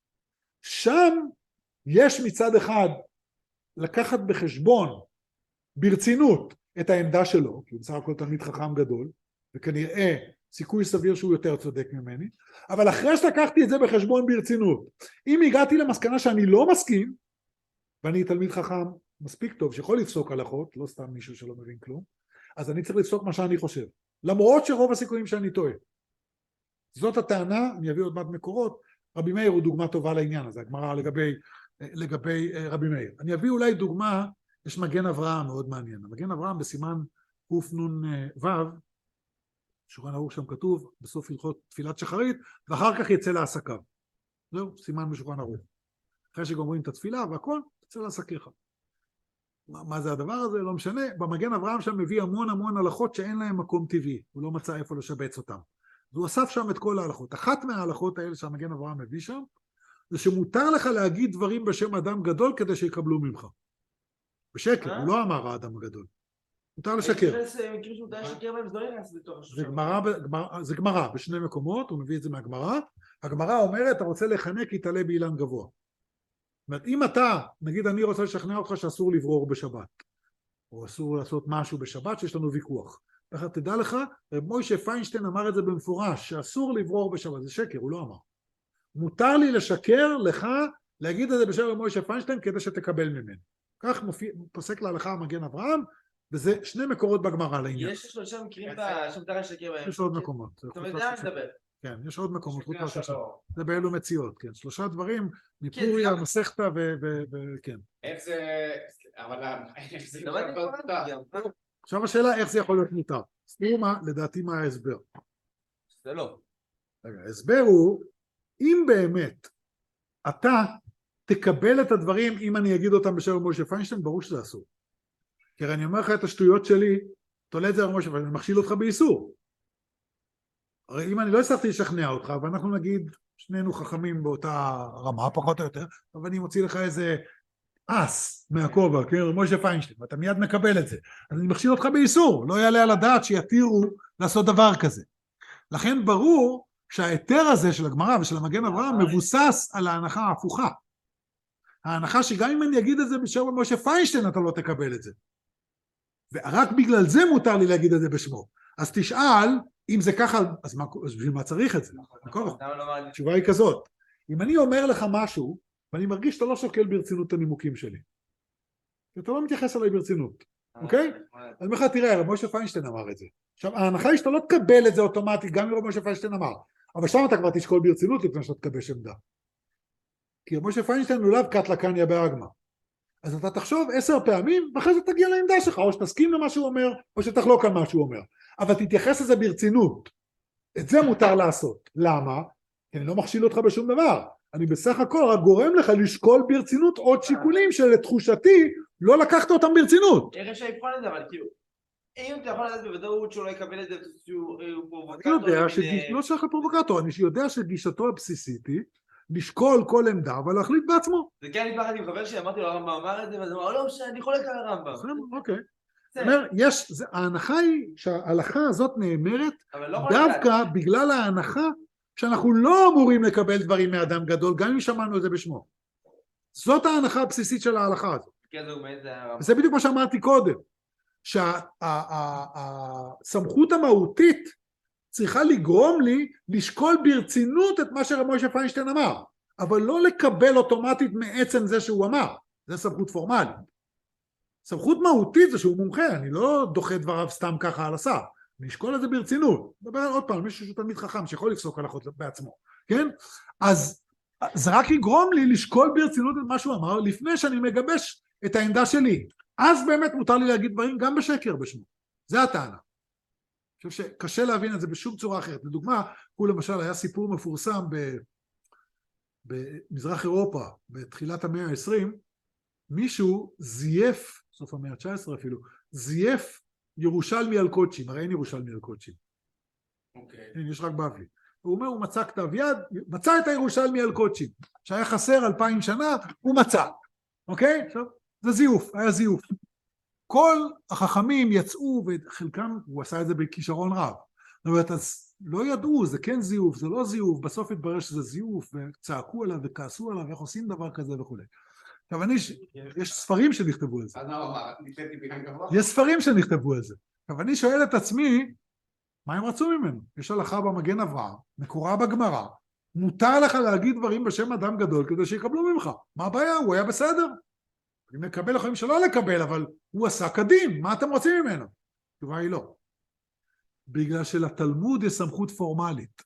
שם יש מצד אחד לקחת בחשבון ברצינות את העמדה שלו, כי הוא בסך הכל תלמיד חכם גדול, וכנראה סיכוי סביר שהוא יותר צודק ממני, אבל אחרי שלקחתי את זה בחשבון ברצינות, אם הגעתי למסקנה שאני לא מסכים, ואני תלמיד חכם מספיק טוב שיכול לפסוק הלכות, לא סתם מישהו שלא מבין כלום, אז אני צריך לפסוק מה שאני חושב, למרות שרוב הסיכויים שאני טועה. זאת הטענה, אני אביא עוד מעט מקורות, רבי מאיר הוא דוגמה טובה לעניין הזה, הגמרא לגבי רבי מאיר. אני אביא אולי דוגמה, יש מגן אברהם מאוד מעניין, מגן אברהם בסימן קנ"ו, שולחן ערוך שם כתוב, בסוף הלכות תפילת שחרית, ואחר כך יצא לעסקיו. זהו, סימן בשולחן ערוך. אחרי שגומרים את התפילה והכל, יצא לעסקיך. מה זה הדבר הזה? לא משנה. במגן אברהם שם מביא המון הלכות שאין להם מקום טבעי, הוא לא מצא איפה לשבץ אותם. והוא אסף שם את כל ההלכות. אחת מההלכות האלה שהמגן אברהם מביא שם, זה שמותר לך להגיד דברים בשם אדם גדול כדי שיקבלו ממך. בשקר, הוא לא אמר האדם הגדול. מותר לשקר. זה גמרא בשני מקומות, הוא מביא את זה מהגמרא. הגמרא אומרת, אתה רוצה לחנק, יתעלה באילן גבוה. זאת אומרת, אם אתה, נגיד אני רוצה לשכנע אותך שאסור לברור בשבת, או אסור לעשות משהו בשבת שיש לנו ויכוח. ואחר תדע לך, רב מוישה פיינשטיין אמר את זה במפורש, שאסור לברור בשבת, זה שקר, הוא לא אמר. מותר לי לשקר לך, להגיד את זה בשם רב מוישה פיינשטיין, כדי שתקבל ממנו. כך פוסק להלכה המגן אברהם, וזה שני מקורות בגמרא לעניין. יש 3 מקרים שמותר לשקר בהם. יש עוד מקומות. אתה יודע מה מדבר. כן, יש עוד מקומות. זה באלו מציאות, כן. 3 דברים, מפוריה, מסכתא וכן. איך זה... אבל... עכשיו השאלה איך זה יכול להיות מותר. סתירו מה, לדעתי מה ההסבר. זה לא. ההסבר הוא, אם באמת אתה תקבל את הדברים, אם אני אגיד אותם בשם משה פיינשטיין, ברור שזה אסור. כי אני אומר לך את השטויות שלי, תולה את זה על משה פיינשטיין, אני מכשיל אותך באיסור. הרי אם אני לא הצלחתי לשכנע אותך, ואנחנו נגיד, שנינו חכמים באותה רמה, פחות או יותר, אבל אני מוציא לך איזה אס מהכובע, כן, משה פיינשטיין, ואתה מיד מקבל את זה. אז אני מכשיל אותך באיסור, לא יעלה על הדעת שיתירו לעשות דבר כזה. לכן ברור שההיתר הזה של הגמרא ושל המגן אברהם מבוסס על ההנחה ההפוכה. ההנחה שגם אם אני אגיד את זה בשם משה פיינשטיין, אתה לא תקבל את זה. ורק בגלל זה מותר לי להגיד את זה בשמו. אז תשאל, אם זה ככה, אז בשביל מה צריך את זה? התשובה היא כזאת. אם אני אומר לך משהו, ואני מרגיש שאתה לא שוקל ברצינות את הנימוקים שלי. אתה לא מתייחס עליי ברצינות. אוקיי? אז אומר לך, תראה, רב משה פיינשטיין אמר את זה. עכשיו, ההנחה היא שאתה לא תקבל את זה אוטומטית, גם אם רב משה פיינשטיין אמר. אבל שם אתה כבר תשקול ברצינות לפני שאתה תקבש עמדה. כי רב משה פיינשטיין הוא לאו קטלא קניא באגמא. אז אתה תחשוב 10 פעמים, ואחרי זה תגיע לעמדה שלך, או שתסכים למה שהוא אומר, או שתחלוק על מה שהוא אומר. אבל תתייחס לזה ברצינות. את זה מותר לעשות. למה? כי אני לא מכשיל אותך בשום דבר. אני בסך הכל רק גורם לך לשקול ברצינות עוד שיקולים שלתחושתי לא לקחת אותם ברצינות. איך אפשר לבחון את זה, אבל כאילו, אם אתה יכול לדעת בוודאות שהוא לא יקבל את זה, שהוא פרובוקטור. אני יודע לא שייך לפרובוקטור, אני יודע שגישתו הבסיסית היא לשקול כל עמדה ולהחליט בעצמו. זה כן נתפחת עם חבר שלי, אמרתי לו הרמב"ם אמר את זה, ואז הוא אמר, לא, שאני חולק על הרמב"ם. אוקיי. זאת אומרת, ההנחה היא שההלכה הזאת נאמרת לא דווקא בגלל ההנחה שאנחנו לא אמורים לקבל דברים מאדם גדול, גם אם שמענו את זה בשמו. זאת ההנחה הבסיסית של ההלכה הזאת. וזה בדיוק מה שאמרתי קודם, שהסמכות המהותית צריכה לגרום לי לשקול ברצינות את מה שמשה פיינשטיין אמר, אבל לא לקבל אוטומטית מעצם זה שהוא אמר. זה סמכות פורמלית. סמכות מהותית זה שהוא מומחה, אני לא דוחה דבריו סתם ככה על הסף, אני אשקול את זה ברצינות. מדבר עוד פעם, מישהו שהוא תלמיד חכם שיכול לפסוק הלכות בעצמו, כן? אז זה רק יגרום לי לשקול ברצינות את מה שהוא אמר לפני שאני מגבש את העמדה שלי. אז באמת מותר לי להגיד דברים גם בשקר בשמו. זה הטענה. אני חושב שקשה להבין את זה בשום צורה אחרת. לדוגמה, הוא למשל היה סיפור מפורסם במזרח אירופה בתחילת המאה ה-20, מישהו זייף, סוף המאה ה-19 אפילו, זייף ירושלמי על קודשים, הרי אין ירושלמי על קודשים. אין, יש רק בבלי. הוא אומר, הוא מצא כתב יד, מצא את הירושלמי על קודשים, שהיה חסר 2000 שנה, הוא מצא. אוקיי? עכשיו, זה זיוף, היה זיוף. כל החכמים יצאו, וחלקם, הוא עשה את זה בכישרון רב. זאת אומרת, אז לא ידעו, זה כן זיוף, זה לא זיוף, בסוף התברר שזה זיוף, וצעקו עליו וכעסו עליו, איך עושים דבר כזה וכו'. עכשיו, יש ספרים שנכתבו על זה. יש ספרים שנכתבו על זה. עכשיו, אני שואל את עצמי, מה הם רצו ממנו? יש הלכה במגן אברהם, מקורה בגמרא, מותר לך להגיד דברים בשם אדם גדול כדי שיקבלו ממך. מה הבעיה? הוא היה בסדר. אני מקבל לכם שלא לקבל, אבל הוא עשה קדים, מה אתם רוצים ממנו? התשובה היא לא. בגלל שלתלמוד יש סמכות פורמלית.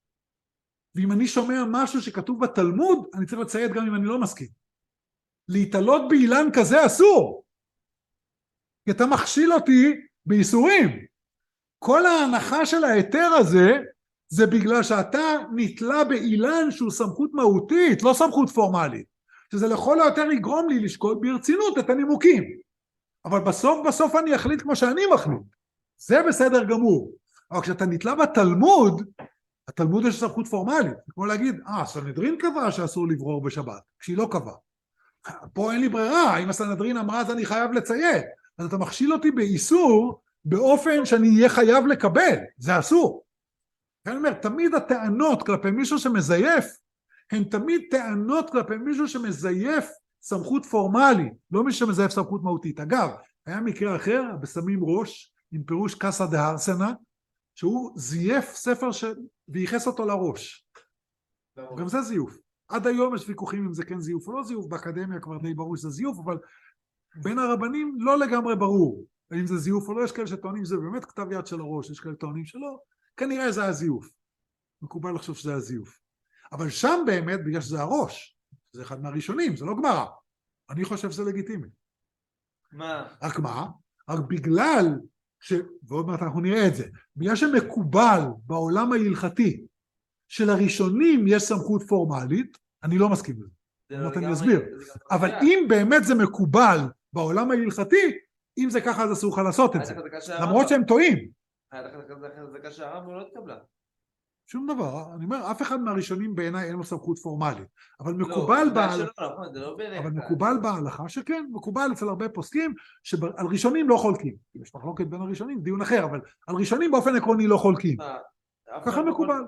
ואם אני שומע משהו שכתוב בתלמוד, אני צריך לציית גם אם אני לא מסכים. להתעלות באילן כזה אסור. כי אתה מכשיל אותי באיסורים. כל ההנחה של ההיתר הזה, זה בגלל שאתה נתלה באילן שהוא סמכות מהותית, לא סמכות פורמלית. שזה לכל היותר יגרום לי לשקול ברצינות את הנימוקים. אבל בסוף אני אחליט כמו שאני מחליט. זה בסדר גמור. אבל כשאתה נתלה בתלמוד, התלמוד יש סמכות פורמלית. כמו להגיד, סנהדרין קבע שאסור לברור בשבת, כשהיא לא קבעה. פה אין לי ברירה, אם הסנהדרין אמרה אז אני חייב לציית. אז אתה מכשיל אותי באיסור, באופן שאני אהיה חייב לקבל. זה אסור. אני אומר, תמיד הטענות כלפי מישהו שמזייף, הן תמיד טענות כלפי מישהו שמזייף סמכות פורמלית, לא מי שמזייף סמכות מהותית. אגב, היה מקרה אחר, בסמים ראש, עם פירוש קסה דה הרסנה, שהוא זייף ספר וייחס אותו לראש. גם זה זיוף. עד היום יש ויכוחים אם זה כן זיוף או לא זיוף, באקדמיה כבר די ברור שזה זיוף, אבל בין הרבנים לא לגמרי ברור, אם זה זיוף או לא. יש כאלה שטוענים שזה באמת כתב יד של הראש, יש כאלה טוענים שלא, כנראה זה היה זיוף. מקובל לחשוב שזה היה זיוף. אבל שם באמת, בגלל שזה הראש, זה אחד מהראשונים, זה לא גמרא. אני חושב שזה לגיטימי. מה? רק מה? רק בגלל ועוד מעט אנחנו נראה את זה, בגלל שמקובל בעולם ההלכתי של הראשונים יש סמכות פורמלית, אני לא מסכים לזה. אני אסביר. אבל אם באמת זה מקובל בעולם ההלכתי, אם זה ככה אז אסור לך לעשות את זה. למרות שהם טועים. זה קשה, הרב לא התקבלה. שום דבר, אני אומר, אף אחד מהראשונים בעיניי אין לו סמכות פורמלית, אבל מקובל בהלכה שכן, מקובל אצל הרבה פוסקים שעל ראשונים לא חולקים. יש מחלוקת בין הראשונים, דיון אחר, אבל על ראשונים באופן עקרוני לא חולקים. ככה מקובל.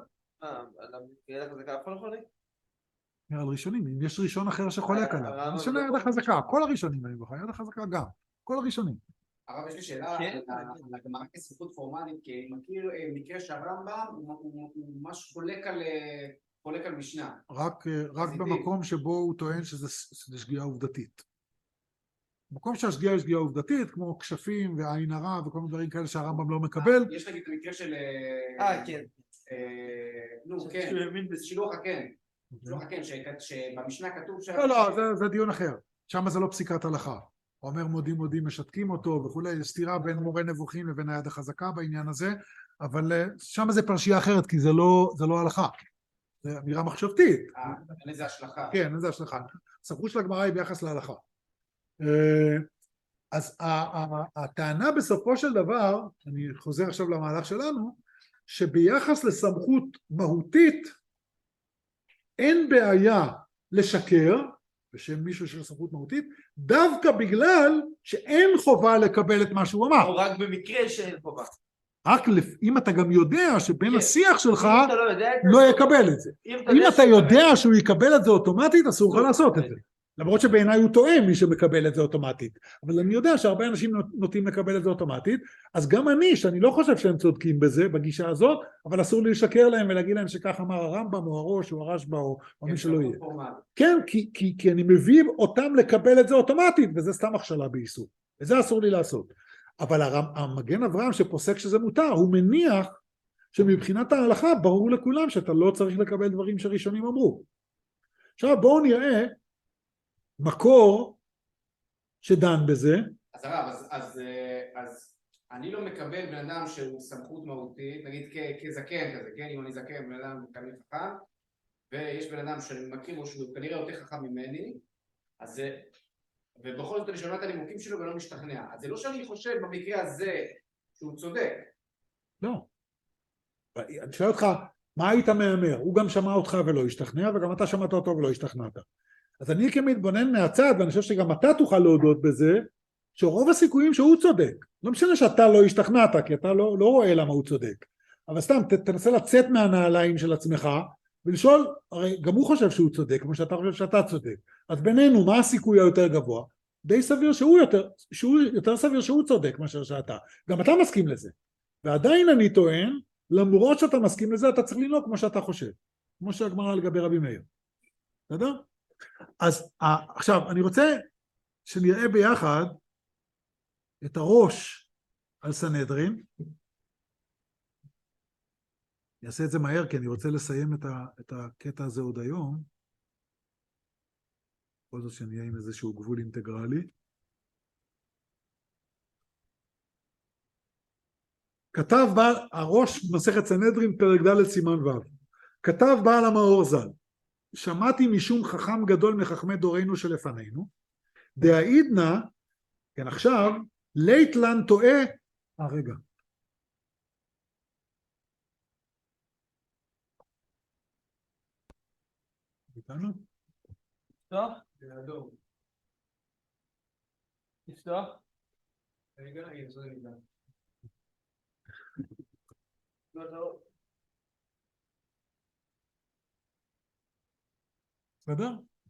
על ראשונים, אם יש ראשון אחר שחולק עליו, יש יד החזקה, כל הראשונים, יד החזקה גם, כל הראשונים. הרב, יש לי שאלה על הגמרא כסמכות פורמלית, כי אני מכיר מקרה שהרמב"ם הוא ממש חולק על משנה. רק במקום שבו הוא טוען שזה שגיאה עובדתית. במקום שהשגיאה יש שגיאה עובדתית, כמו כשפים ועין הרע וכל מיני דברים כאלה שהרמב"ם לא מקבל. יש נגיד המקרה של... כן. נו, כן. שילוח הקן. שילוח הקן, שבמשנה כתוב... לא, זה דיון אחר. שם זה לא פסיקת הלכה. הוא אומר מודים מודים משתקים אותו וכולי, יש סתירה בין מורה נבוכים לבין היד החזקה בעניין הזה, אבל שם זה פרשייה אחרת, כי זה לא הלכה. זה אמירה מחשבתית. אין איזה השלכה. כן, אין איזה השלכה. הסמכות של הגמרא היא ביחס להלכה. אז הטענה בסופו של דבר, אני חוזר עכשיו למהלך שלנו, שביחס לסמכות מהותית, אין בעיה לשקר, בשם מישהו של סמכות מהותית, דווקא בגלל שאין חובה לקבל את מה שהוא אמר. או רק במקרה שאין חובה. רק אם אתה גם יודע שבין כן. השיח שלך אם אתה לא יודע את זה, לא יקבל את זה. אם אתה יודע שהוא יקבל את זה אוטומטית, אסור לך לעשות את זה. למרות שבעיניי הוא טועה מי שמקבל את זה אוטומטית. אבל אני יודע שהרבה אנשים נוטים לקבל את זה אוטומטית, אז גם אני, שאני לא חושב שהם צודקים בזה, בגישה הזאת, אבל אסור לי לשקר להם ולהגיד להם שכך אמר הרמב"ם או הראש או הרשב"א או מי שלא יהיה. כן, כי אני מביא אותם לקבל את זה אוטומטית, וזה סתם הכשלה באיסור. וזה אסור לי לעשות. אבל המגן אברהם שפוסק שזה מותר, הוא מניח שמבחינת ההלכה ברור לכולם שאתה לא צריך לקבל דברים שראשונים אמרו. עכשיו בואו נראה מקור שדן בזה. אז הרב, אז אני לא מקבל בן אדם שהוא סמכות מהותית, נגיד כזקן כזה, כן? אם אני זקן, בן אדם תלמיד חכם, ויש בן אדם שאני מכיר בו שהוא כנראה יותר חכם ממני, אז זה, ובכל זאת אני שומע את הנימוקים שלו ולא משתכנע. אז זה לא שאני חושב במקרה הזה שהוא צודק. לא. אני שואל אותך, מה היית מאמר? הוא גם שמע אותך ולא השתכנע, וגם אתה שמעת אותו ולא השתכנעת. אז אני כמתבונן מהצד, ואני חושב שגם אתה תוכל להודות בזה, שרוב הסיכויים שהוא צודק. לא משנה שאתה לא השתכנעת, כי אתה לא רואה למה הוא צודק. אבל סתם, תנסה לצאת מהנעליים של עצמך, ולשאול, הרי גם הוא חושב שהוא צודק, כמו שאתה חושב שאתה צודק. אז בינינו, מה הסיכוי היותר גבוה? די סביר יותר סביר שהוא צודק מאשר שאתה. גם אתה מסכים לזה. ועדיין אני טוען, למרות שאתה מסכים לזה, אתה צריך לנהוג כמו שאתה חושב. כמו שהגמרא לגבי רבי מאיר. בסדר? אז עכשיו, אני רוצה שנראה ביחד את הראש על סנהדרין. אני אעשה את זה מהר, כי אני רוצה לסיים את הקטע הזה עוד היום. בכל זאת שנהיה עם איזשהו גבול אינטגרלי. כתב הראש מסכת סנהדרין פרק ד' סימן ו'. כתב בעל המאור ז"ל, שמעתי משום חכם גדול מחכמי דורנו שלפנינו, דהעידנא, כן עכשיו, לייטלן טועה, רגע. איתנו? לפתוח? לפתוח? רגע, זה רגע. בסדר?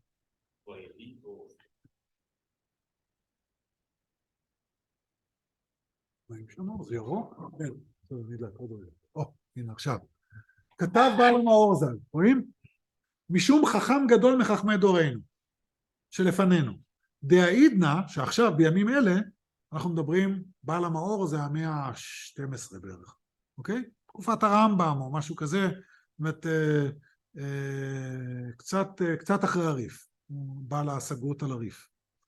זה ירוק? כן, טוב, נדלק, עוד רגע. הנה עכשיו. כתב בעל המאור ז"ל, רואים? משום חכם גדול מחכמי דורנו, שלפנינו. דהעידנא, שעכשיו בימים אלה, אנחנו מדברים, בעל המאור זה המאה ה-12 בערך, אוקיי? תקופת הרמב"ם או משהו כזה, זאת אומרת, קצת אחרי הריף, בעל ההשגות על הריף.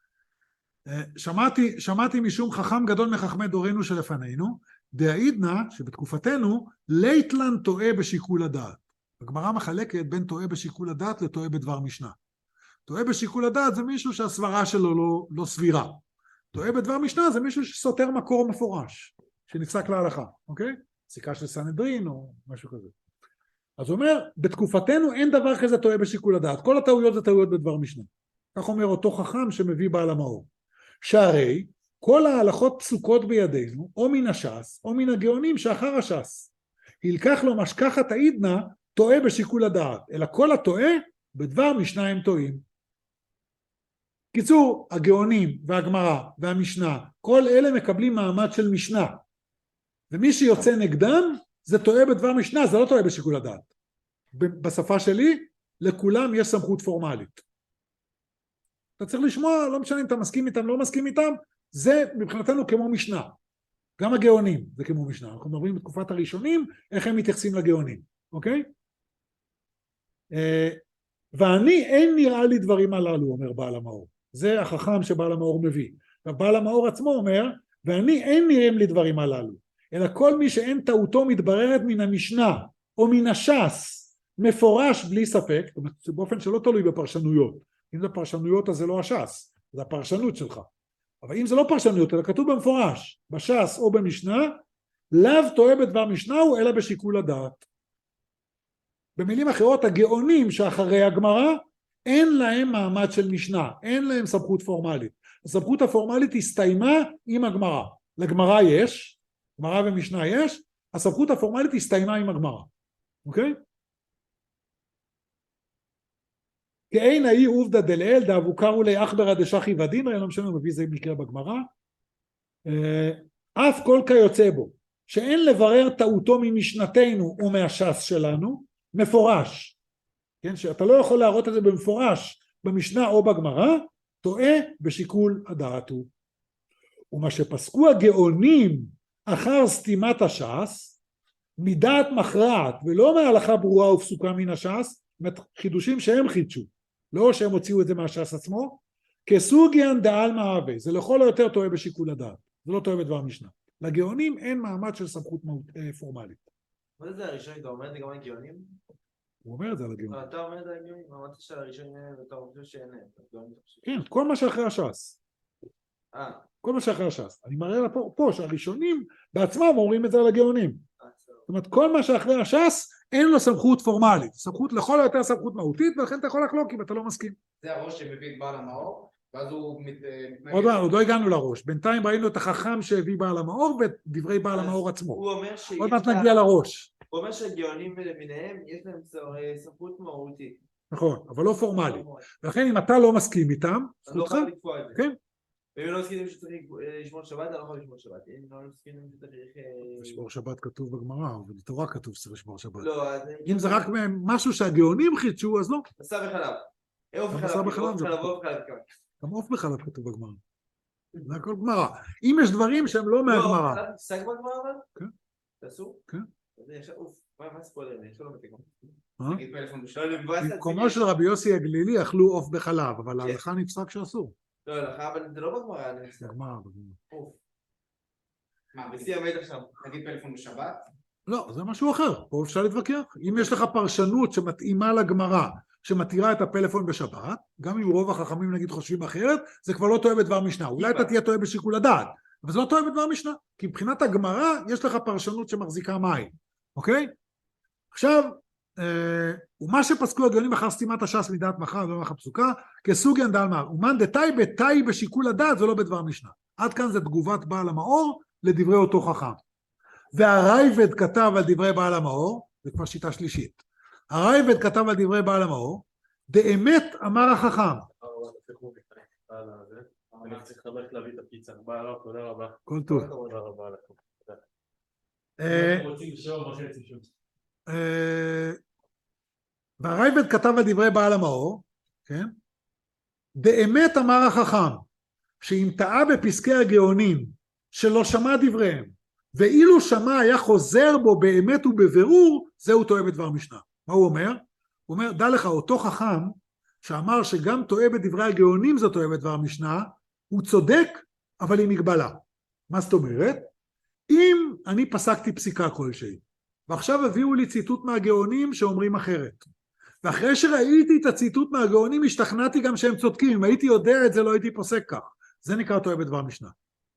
שמעתי משום חכם גדול מחכמי דורנו שלפנינו, דהעידנא, שבתקופתנו, לייטלן טועה בשיקול הדעת. הגמרא מחלקת בין טועה בשיקול הדעת לטועה בדבר משנה. טועה בשיקול הדעת זה מישהו שהסברה שלו לא סבירה. טועה בדבר משנה זה מישהו שסותר מקור מפורש, שנפסק להלכה, אוקיי? פסיקה של סנהדרין או משהו כזה. אז הוא אומר, בתקופתנו אין דבר כזה טועה בשיקול הדעת. כל הטעויות זה טעויות בדבר משנה. כך אומר אותו חכם שמביא בעל המאור. שהרי כל ההלכות פסוקות בידינו, או מן הש"ס, או מן הגאונים שאחר הש"ס. הלקח לו משכחת העידנא, טועה בשיקול הדעת, אלא כל הטועה בדבר משנה הם טועים. קיצור, הגאונים והגמרא והמשנה, כל אלה מקבלים מעמד של משנה. ומי שיוצא נגדם, זה טועה בדבר משנה, זה לא טועה בשיקול הדעת. בשפה שלי, לכולם יש סמכות פורמלית. אתה צריך לשמוע, לא משנה אם אתה מסכים איתם, לא מסכים איתם, זה מבחינתנו כמו משנה. גם הגאונים זה כמו משנה. אנחנו מדברים בתקופת הראשונים, איך הם מתייחסים לגאונים, אוקיי? ואני, אין נראה לי דברים הללו, אומר בעל המאור. זה החכם שבעל המאור מביא. ובעל המאור עצמו אומר, ואני אין נראים לי דברים הללו, אלא כל מי שאין טעותו מתבררת מן המשנה, או מן הש"ס, מפורש בלי ספק, זאת אומרת, באופן שלא תלוי בפרשנויות. אם זה פרשנויות אז זה לא הש"ס, זה הפרשנות שלך. אבל אם זה לא פרשנויות, אלא כתוב במפורש, בש"ס או במשנה, לאו טועה בדבר משנהו, אלא בשיקול הדעת. במילים אחרות, הגאונים שאחרי הגמרא, אין להם מעמד של משנה, אין להם סמכות פורמלית. הסמכות הפורמלית הסתיימה עם הגמרא. לגמרא יש, גמרא ומשנה יש, הסמכות הפורמלית הסתיימה עם הגמרא. אוקיי? כאין האי עובדא דלעיל דאבוקרו לי אחברא דשחי ודין, לא משנה, מביא זה מקרה בגמרא. אף כל כיוצא בו, שאין לברר טעותו ממשנתנו או מהש"ס שלנו, מפורש. כן, שאתה לא יכול להראות את זה במפורש במשנה או בגמרא, טועה בשיקול הדעת הוא. ומה שפסקו הגאונים אחר סתימת הש"ס, מדעת מכרעת ולא מהלכה ברורה ופסוקה מן הש"ס, חידושים שהם חידשו, לא שהם הוציאו את זה מהש"ס עצמו, כסוגיין דעלמא הווה, זה לכל היותר טועה בשיקול הדעת, זה לא טועה בדבר משנה. לגאונים אין מעמד של סמכות פורמלית. מה זה הראשון? אתה אומר את זה גם על גאונים? הוא אומר את זה על הגאונים. אתה אומר את זה על גאונים? אמרת שהראשון אתה חושב שאין. כן, כל מה שאחרי הש"ס. כל מה שאחרי הש"ס. אני מראה לה פה שהראשונים בעצמם אומרים את זה על הגאונים. זאת אומרת, כל מה שאחרי הש"ס אין לו סמכות פורמלית. סמכות לכל היותר סמכות מהותית, ולכן אתה יכול לחלוק אם אתה לא מסכים. זה הראש שמביא את בעל המאור, ואז הוא עוד לא הגענו לראש. בינתיים ראינו את החכם שהביא בעל המאור ואת דברי בעל המאור עצמו. עוד מעט נגיע לראש. הוא אומר שהגאונים ולמיניהם יש להם סמכות מהותית. נכון, אבל לא פורמלית. ולכן אם אתה לא מסכים איתם, אני לא יכול לקבוע את זה. כן. ואם לא מסכימים שצריך לשמור שבת, אני לא יכול לשמור שבת. אם לא מסכימים שצריך... לשמור שבת כתוב בגמרא, ובתורה כתוב שצריך לשמור שבת. לא, אם זה רק משהו שהגאונים חידשו, אז לא. בשר וחלב. עוף וחלב. גם עוף בחלב כתוב בגמרא. זה הכל גמרא. אם יש דברים שהם לא מהגמרא. לא, עוף שק בגמרא אבל? כן. תעשו? כן. מה ספוילר? יש לו מתקום. נגיד פלאפון בשבת. במקומו של רבי יוסי הגלילי אכלו עוף בחלב, אבל ההלכה נפסק שאסור. לא, הלכה, אבל זה לא בגמרא. בגמרא. עוף. מה, בשיא המת עכשיו. נגיד פלאפון בשבת? לא, זה משהו אחר. פה אפשר להתווכח. אם יש לך פרשנות שמתאימה לגמרא, שמתירה את הפלאפון בשבת, גם אם רוב החכמים נגיד חושבים אחרת, זה כבר לא טועה בדבר משנה. אולי אתה תהיה טועה בשיקול הדעת, אבל זה לא טועה בדבר משנה, כי מבחינת הגמרא יש לך פרשנות שמחזיקה מים, אוקיי? עכשיו, ומה שפסקו הגאונים אחר סתימת הש"ס מדעת מחר ולא מחר פסוקה, כסוגיין דעלמא, אומן דתאי בשיקול הדעת ולא בדבר משנה. עד כאן זה תגובת בעל המאור לדברי אותו חכם. והרייבד כתב על דברי בעל המאור, זה כבר שיטה שלישית. הרייבד כתב על דברי בעל המאור, באמת אמר החכם. אני צריך ללכת להביא את הפיצה. תודה רבה. כל טוב. תודה רבה לכם. והרייבד כתב על דברי בעל המאור, כן? באמת אמר החכם, שאם טעה בפסקי הגאונים, שלא שמע דבריהם, ואילו שמע היה חוזר בו באמת ובבירור, זהו טועה בדבר משנה. מה הוא אומר? הוא אומר, דע לך, אותו חכם, שאמר שגם טועה בדברי הגאונים זה טועה בדבר משנה, הוא צודק, אבל עם מגבלה. מה זאת אומרת? אם אני פסקתי פסיקה כלשהי, ועכשיו הביאו לי ציטוט מהגאונים שאומרים אחרת, ואחרי שראיתי את הציטוט מהגאונים, השתכנעתי גם שהם צודקים, אם הייתי יודע את זה לא הייתי פוסק כך. זה נקרא טועה בדבר משנה.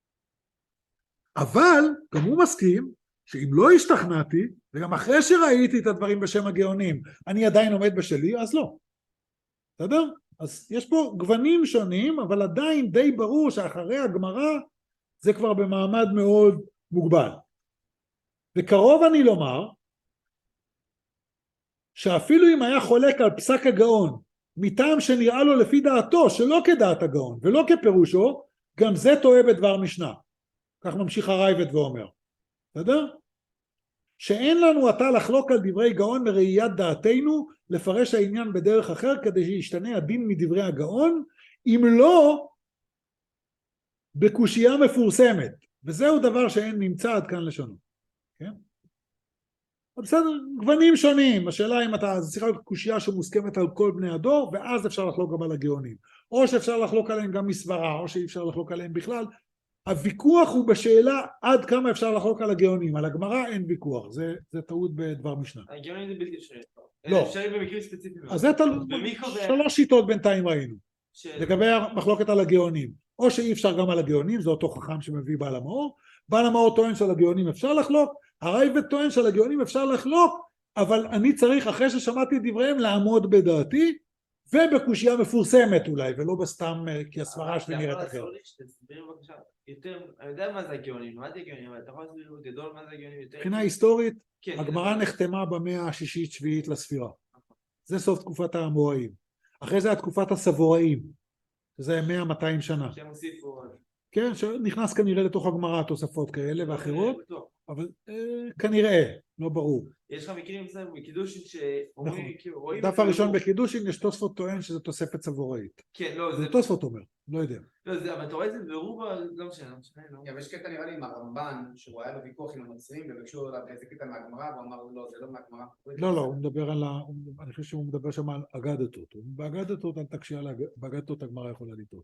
אבל גם הוא מסכים שאם לא השתכנעתי, וגם אחרי שראיתי את הדברים בשם הגאונים, אני עדיין עומד בשלי, אז לא. בסדר? אז יש פה גוונים שונים, אבל עדיין די ברור שאחרי הגמרא, זה כבר במעמד מאוד מוגבל. וקרוב אני לומר, שאפילו אם היה חולק על פסק הגאון, מטעם שנראה לו לפי דעתו, שלא כדעת הגאון, ולא כפירושו, גם זה טועה בדבר משנה. כך ממשיך הרייבד ואומר. בסדר? שאין לנו עתה לחלוק על דברי גאון מראיית דעתנו, לפרש העניין בדרך אחר, כדי שישתנה הדין מדברי הגאון, אם לא בקושייה מפורסמת. וזהו דבר שאין נמצא עד כאן לשונו. כן? בסדר, גוונים שונים, השאלה אם אתה, זה צריכה להיות קושייה שמוסכמת על כל בני הדור, ואז אפשר לחלוק גם על הגאונים, או שאפשר לחלוק עליהם גם מסברה, או שאי אפשר לחלוק עליהם בכלל. הוויכוח הוא בשאלה עד כמה אפשר לחלוק על הגאונים, על הגמרא אין ויכוח, זה טעות בדבר משנה. הגאונים זה בלתי אפשרי. לא. אפשרי במקרים ספציפיים. אז זה ומי קובע? 3 שיטות בינתיים ראינו, לגבי המחלוקת על הגאונים, או שאי אפשר גם על הגאונים, זה אותו חכם שמביא בעל המאור, בעל המאור טוען שעל הגאונים אפשר לחלוק, הרייבד טוען שעל הגאונים אפשר לחלוק, אבל אני צריך אחרי ששמעתי את דבריהם לעמוד בדעתי, ובקושייה מפורסמת אולי, ולא בסתם כי הסברה שלי נראית אחרת. תסביר בבקשה, אני יודע מה זה הגאונים, מה זה הגאונים, אבל אתה יכול להסביר גדול מה זה הגאונים יותר? מבחינה היסטורית, כן, הגמרא נחתמה במאה השישית-שביעית לספירה. זה סוף תקופת האמוראים. אחרי זה התקופת הסבוראים, שזה 100-200 שנה. שהם הוסיפו... כן, שנכנס כנראה לתוך הגמרא תוספות כאלה ואחרות, אבל כנראה, לא ברור. יש לך מקרים בקידושין שאומרים, רואים... דף הראשון בקידושין יש תוספות טוען שזה תוספת סבוראית. כן, לא, זה תוספות אומר, לא יודע. לא, אבל אתה רואה את זה ברובה, לא משנה, לא. אבל יש קטע נראה לי עם הרמב"ן, שהוא היה בוויכוח עם הנוצרים, וביקשו עליו איזה קטע מהגמרא, והוא אמר לא, זה לא מהגמרא. לא, הוא מדבר על אני חושב שהוא מדבר שם על אגדתות. באגדתות אל תקשיב, באגדתות הגמרא יכולה לטעות.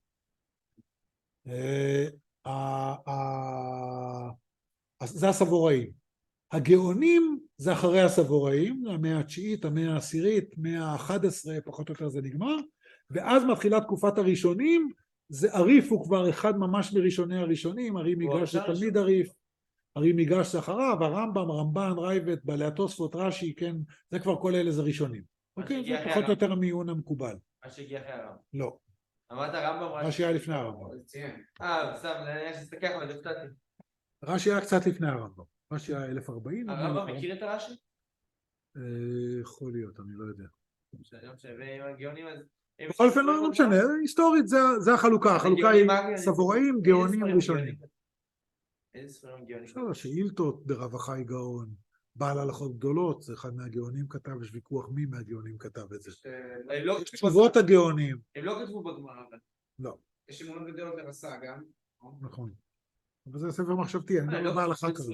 זה הסבוראים. הגאונים זה אחרי הסבוראים, המאה התשיעית, המאה העשירית, מאה ה-11, פחות או יותר זה נגמר, ואז מתחילה תקופת הראשונים, זה עריף הוא כבר אחד ממש מראשוני הראשונים, הרי מיגש זה תלמיד עריף, הרי מיגש זה אחריו, הרמב"ם, רמב"ן, רייבד, בעלי התוספות, רש"י, כן, זה כבר כל אלה זה ראשונים. אוקיי, זה פחות או יותר המיון המקובל. מה שהגיע אחרי הרמב"ם. לא. אמרת הרמב"ם רש"י היה לפני הרמב"ם. סתם, אני שתסתכל אבל דפתתי. רש"י היה קצת לפני הרמב"ם. רש"י היה 1040. הרמב"ם מכיר את הרש"י? יכול להיות, אני לא יודע. ועם הגאונים אז... בכל אופן לא משנה, היסטורית זה החלוקה, החלוקה היא סבוראים, גאונים ראשונים. איזה ספרים גאונים? אפשר השאילתות דרב החי גאון, בעל הלכות גדולות, זה אחד מהגאונים כתב, יש ויכוח מי מהגאונים כתב את זה. תשובות הגאונים. הם לא כתבו בגמרא. לא. יש אמונות גדולות לרס"א גם. נכון. אבל זה ספר מחשבתי, אני לא בהלכה כזאת.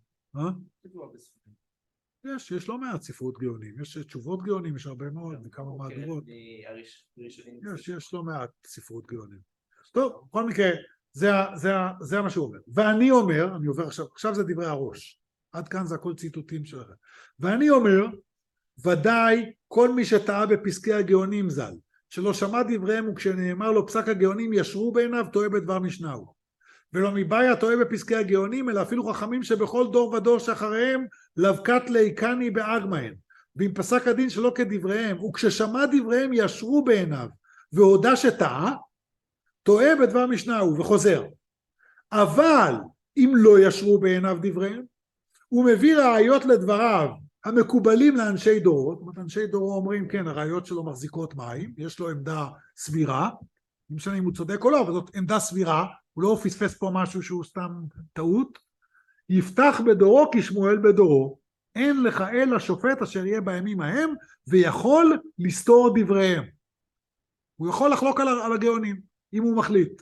יש לא מעט ספרות גאונים, יש תשובות גאונים, יש הרבה מאוד, וכמה מהדורות. יש לא מעט ספרות גאונים. טוב, בכל מקרה, זה מה שהוא אומר. ואני אומר, אני עובר עכשיו זה דברי הראש. עד כאן זה הכל ציטוטים שלכם. ואני אומר, ודאי כל מי שטעה בפסקי הגאונים ז"ל, שלא שמע דבריהם וכשנאמר לו פסק הגאונים ישרו בעיניו, טועה בדבר משנהו. ולא מבעיה טועה בפסקי הגאונים, אלא אפילו חכמים שבכל דור ודור שאחריהם לבקת ליקני באגמהן. ואם פסק הדין שלא כדבריהם, וכששמע דבריהם ישרו בעיניו, והודה שטעה, טועה בדבר משנהו וחוזר. אבל אם לא ישרו בעיניו דבריהם, הוא מביא ראיות לדבריו המקובלים לאנשי דורות, זאת אומרת אנשי דורו אומרים כן הראיות שלו מחזיקות מים, יש לו עמדה סבירה, לא משנה אם הוא צודק או לא, אבל זאת עמדה סבירה, הוא לא פספס פה משהו שהוא סתם טעות, יפתח בדורו כשמואל בדורו, אין לך אלא שופט אשר יהיה בימים ההם, ויכול לסתור דבריהם. הוא יכול לחלוק על הגאונים, אם הוא מחליט.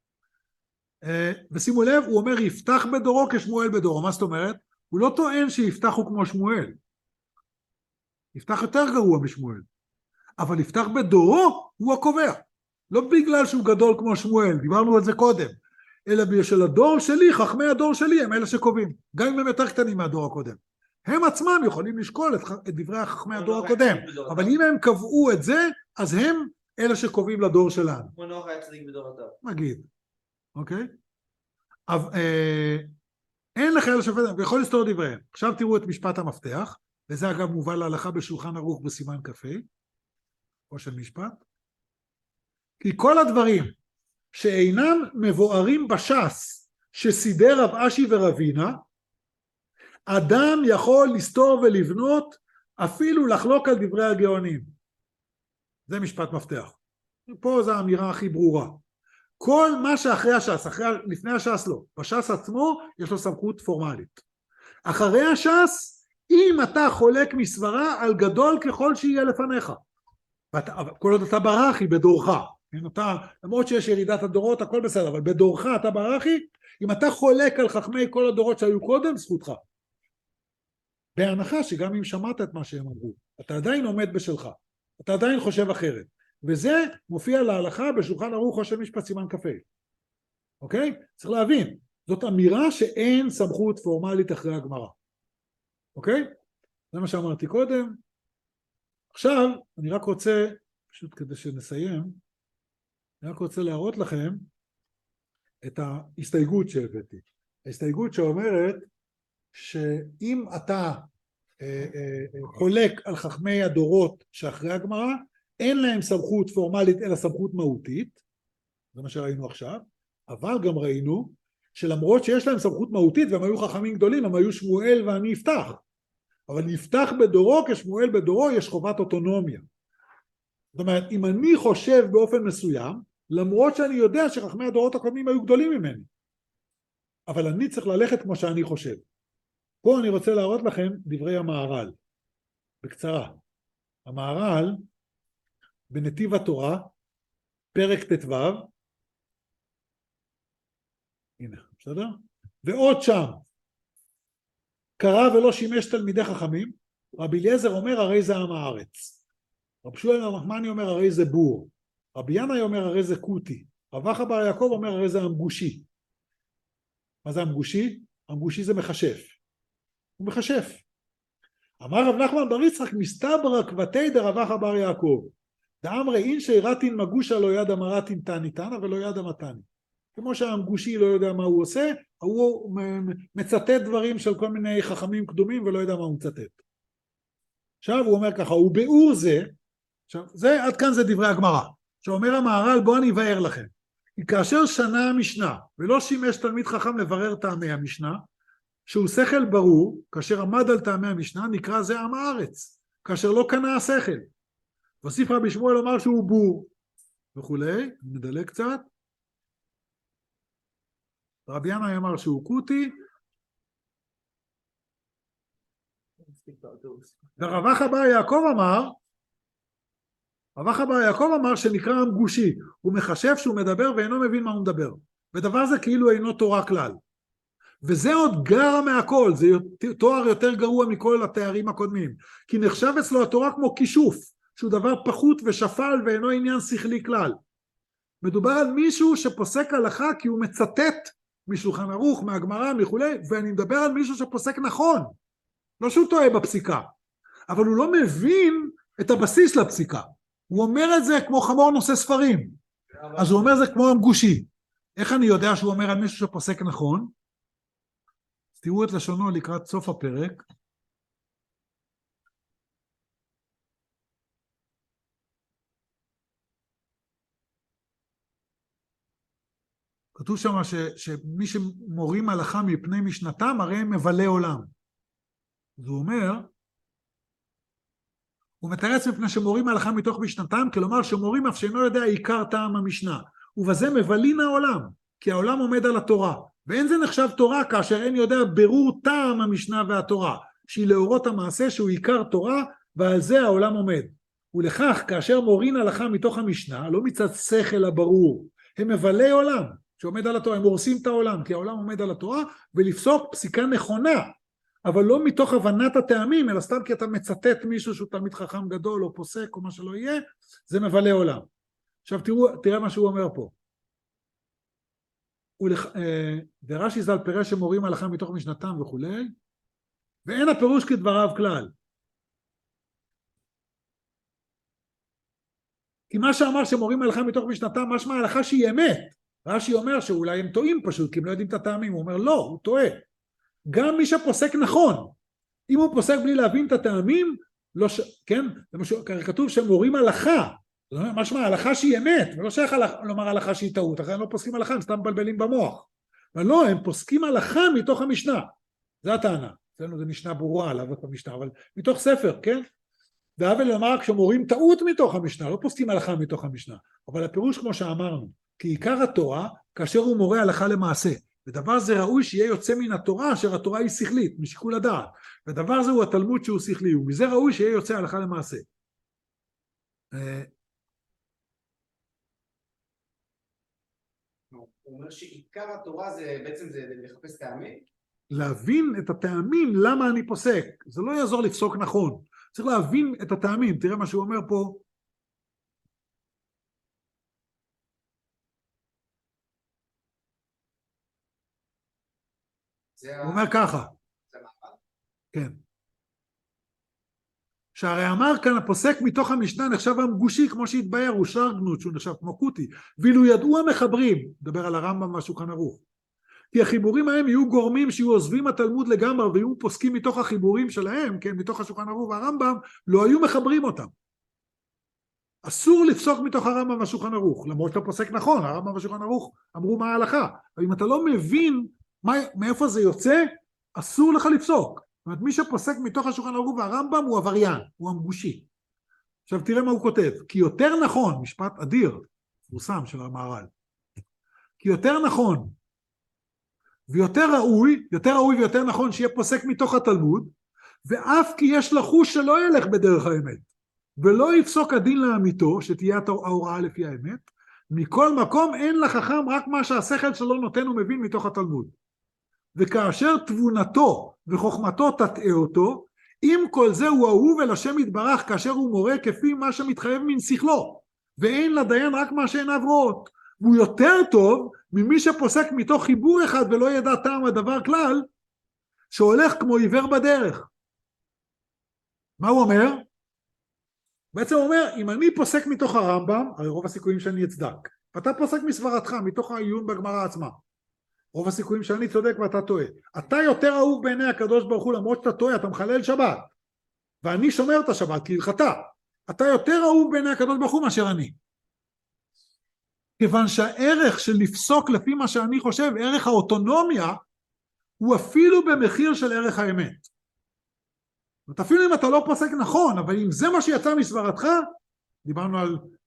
ושימו לב, הוא אומר יפתח בדורו כשמואל בדורו, מה זאת אומרת? הוא לא טוען שיפתח הוא כמו שמואל. יפתח יותר גרוע משמואל. אבל יפתח בדורו הוא הקובע. לא בגלל שהוא גדול כמו שמואל, דיברנו על זה קודם, אלא בגלל שלדור שלי, חכמי הדור שלי הם אלה שקובעים, גם אם הם יותר קטנים מהדור הקודם. הם עצמם יכולים לשקול את דברי חכמי הדור הקודם, אבל אם הם קבעו את זה, אז הם אלה שקובעים לדור שלנו. כמו נוח היה צדיק בדורותיו. נגיד, אוקיי? אין לך אלא שופט, ויכול לסתור דבריהם. עכשיו תראו את משפט המפתח, וזה אגב מובא להלכה בשולחן ערוך בסימן כ"ה, או של משפט. כי כל הדברים שאינם מבוארים בש"ס שסידר רב אשי ורבינה, אדם יכול לסתור ולבנות, אפילו לחלוק על דברי הגאונים. זה משפט מפתח. פה זו האמירה הכי ברורה. כל מה שאחרי הש"ס, לפני הש"ס לא, בש"ס עצמו יש לו סמכות פורמלית. אחרי הש"ס, אם אתה חולק מסברה על גדול ככל שיהיה לפניך, כל עוד אתה ברחי בדורך, למרות שיש ירידת הדורות הכל בסדר, אבל בדורך אתה ברחי, אם אתה חולק על חכמי כל הדורות שהיו קודם, זכותך. בהנחה שגם אם שמעת את מה שהם אמרו, אתה עדיין עומד בשלך, אתה עדיין חושב אחרת, וזה מופיע להלכה בשולחן ערוך ראש המשפט סימן כ"ה, אוקיי? צריך להבין, זאת אמירה שאין סמכות פורמלית אחרי הגמרא, אוקיי? זה מה שאמרתי קודם. עכשיו אני רק רוצה, פשוט כדי שנסיים, אני רק רוצה להראות לכם את ההסתייגות שהבאתי. ההסתייגות שאומרת שאם אתה חולק על חכמי הדורות שאחרי הגמרא, אין להם סמכות פורמלית אלא סמכות מהותית, זה מה שראינו עכשיו, אבל גם ראינו שלמרות שיש להם סמכות מהותית והם היו חכמים גדולים, הם היו שמואל ואני יפתח, אבל יפתח בדורו כשמואל בדורו יש חובת אוטונומיה. זאת אומרת, אם אני חושב באופן מסוים, למרות שאני יודע שחכמי הדורות הקודמים היו גדולים ממני, אבל אני צריך ללכת כמו שאני חושב. פה אני רוצה להראות לכם דברי המהר"ל, בקצרה. המהר"ל בנתיב התורה, פרק ט"ו, הנה, בסדר? ועוד שם, קרא ולא שימש תלמידי חכמים, רבי אליעזר אומר הרי זה עם הארץ, רבי שמואל הנחמני אומר הרי זה בור, רבי ינאי אומר הרי זה קוטי, רב אחא בר יעקב אומר הרי זה אמגושי. מה זה אמגושי? אמגושי זה מכשף, הוא מכשף. אמר רב נחמן בר יצחק מסתברא כבתי דרב אחא בר יעקב, דאמרי אינשי רטין מגושה לא ידע מרטין תניתן אבל לא ידע מתני. כמו שהמגושי לא יודע מה הוא עושה, הוא מצטט דברים של כל מיני חכמים קדומים ולא יודע מה הוא מצטט. עכשיו הוא אומר ככה, וביאור זה, עכשיו זה עד כאן זה דברי הגמרא, שאומר המהר"ל בוא אני אבאר לכם, כאשר שנה המשנה ולא שימש תלמיד חכם לברר טעמי המשנה, שהוא שכל ברור, כאשר עמד על טעמי המשנה נקרא זה עם הארץ, כאשר לא קנה השכל. והוסיף רבי שמואל לומר שהוא בור וכולי, נדלג קצת. רבי ינאי אמר שהוא קוטי, ורב אחא בר יעקב אמר שנקרא אמגושי, הוא מחשב שהוא מדבר ואינו מבין מה הוא מדבר, ודבר זה כאילו אינו תורה כלל, וזה עוד גרע מהכל, זה תואר יותר גרוע מכל התארים הקודמים, כי נחשב אצלו התורה כמו כישוף, שהוא דבר פחות ושפל ואינו עניין שכלי כלל. מדובר על מישהו שפוסק הלכה כי הוא מצטט משולחן ערוך, מהגמרא, מכולי, ואני מדבר על מישהו שפוסק נכון, לא שהוא טועה בפסיקה, אבל הוא לא מבין את הבסיס לפסיקה, הוא אומר את זה כמו חמור נושא ספרים, אז הוא אומר זה כמו אמגושי. איך אני יודע שהוא אומר על מישהו שפוסק נכון? תראו את לשונו לקראת סוף הפרק, כתוב שם שמי שמורים הלכה מפני משנתם הרי הם מבלי עולם. אז הוא אומר, הוא מתרץ מפני שמורים הלכה מתוך משנתם, כלומר שמורים אף שאינו יודע עיקר טעם המשנה, ובזה מבלין העולם, כי העולם עומד על התורה, ואין זה נחשב תורה כאשר אין יודע ברור טעם המשנה והתורה, שהיא לאורות המעשה שהוא עיקר תורה, ועל זה העולם עומד. ולכך כאשר מורין הלכה מתוך המשנה, לא מצד שכל הברור, הם מבלי עולם, שעומד על התורה, הם הורסים את העולם, כי העולם עומד על התורה, ולפסוק פסיקה נכונה, אבל לא מתוך הבנת הטעמים, אלא סתם כי אתה מצטט מישהו שהוא תלמיד חכם גדול, או פוסק, או מה שלא יהיה, זה מבלי עולם. עכשיו תראה מה שהוא אומר פה. ורש"י ז"ל פירש שמורים הלכה מתוך משנתם וכולי, ואין הפירוש כדבריו כלל. כי מה שאמר שמורים הלכה מתוך משנתם, משמע הלכה שהיא אמת. רש"י אומר שאולי הם טועים פשוט, כי הם לא יודעים את הטעמים. הוא אומר לא, הוא טועה. גם מי שפוסק נכון, אם הוא פוסק בלי להבין את הטעמים, לא כן? כתוב שמורים הלכה, משמע הלכה שהיא אמת, ולא שייך לומר הלכה שהיא טעות, אחרי הם לא פוסקים הלכה, הם סתם מבלבלים במוח. אבל לא, הם פוסקים הלכה מתוך המשנה. זה הטענה. אצלנו זה משנה ברורה, עליו את המשנה, אבל מתוך ספר, כן? והאבל לומר כשמורים טעות מתוך המשנה, לא פוסקים הלכה מתוך המשנה, אבל הפירוש כמו שאמרנו, כי עיקר התורה כאשר הוא מורה הלכה למעשה, ודבר זה ראוי שיהיה יוצא מן התורה אשר התורה היא שכלית, משיקול הדעת, ודבר זה הוא התלמוד שהוא שכלי, ומזה ראוי שיהיה יוצא הלכה למעשה. הוא אומר שעיקר התורה זה בעצם זה לחפש טעמים? להבין את הטעמים למה אני פוסק. זה לא יעזור לפסוק נכון. צריך להבין את הטעמים. תראה מה שהוא אומר פה. הוא אומר ככה. כן. שהרי אמר כאן הפוסק מתוך המשנה נחשב המגושי כמו שהתבהר, הוא שרגנות שהוא נחשב כמו קוטי, ואילו ידעו המחברים, דבר על הרמב"ם והשולחן ערוך, כי החיבורים ההם יהיו גורמים שיהיו עוזבים התלמוד לגמרי ויהיו פוסקים מתוך החיבורים שלהם, כן, מתוך השולחן ערוך והרמב"ם, לא היו מחברים אותם. אסור לפסוק מתוך הרמב"ם והשולחן ערוך, למרות שאתה פוסק נכון, הרמב"ם והשולחן ערוך אמרו מה ההלכה, אבל אם אתה לא מבין מאיפה זה יוצא, אסור לך לפסוק. זאת אומרת, מי שפוסק מתוך השולחן ערוך והרמב"ם הוא עבריין, הוא המגושי. עכשיו תראה מה הוא כותב, כי יותר נכון, משפט אדיר, פורסם של המהר"ל, כי יותר נכון ויותר ראוי ויותר נכון שיהיה פוסק מתוך התלמוד, ואף כי יש לחוש שלא ילך בדרך האמת, ולא יפסוק הדין לאמיתו, שתהיה ההוראה לפי האמת, מכל מקום אין לחכם רק מה שהשכל שלו נותן ומבין מתוך התלמוד. וכאשר תבונתו וחוכמתו תטעה אותו, עם כל זה הוא אהוב אל השם יתברך כאשר הוא מורה כפי מה שמתחייב מן שכלו, ואין לדיין רק מה שעיניו רואות. והוא יותר טוב ממי שפוסק מתוך חיבור אחד ולא ידע טעם הדבר כלל, שהולך כמו עיוור בדרך. מה הוא אומר? בעצם הוא אומר, אם אני פוסק מתוך הרמב"ם, הרי רוב הסיכויים שאני אצדק, ואתה פוסק מסברתך מתוך העיון בגמרא עצמה, רוב הסיכויים שאני צודק ואתה טועה. אתה יותר אהוב בעיני הקדוש ברוך הוא, למרות שאתה טועה, אתה מחלל שבת, ואני שומר את השבת כהלכתה. אתה יותר אהוב בעיני הקדוש ברוך הוא מאשר אני. כיוון שהערך של לפסוק לפי מה שאני חושב, ערך האוטונומיה, הוא אפילו במחיר של ערך האמת. אפילו אם אתה לא פוסק נכון, אבל אם זה מה שיצא מסברתך, דיברנו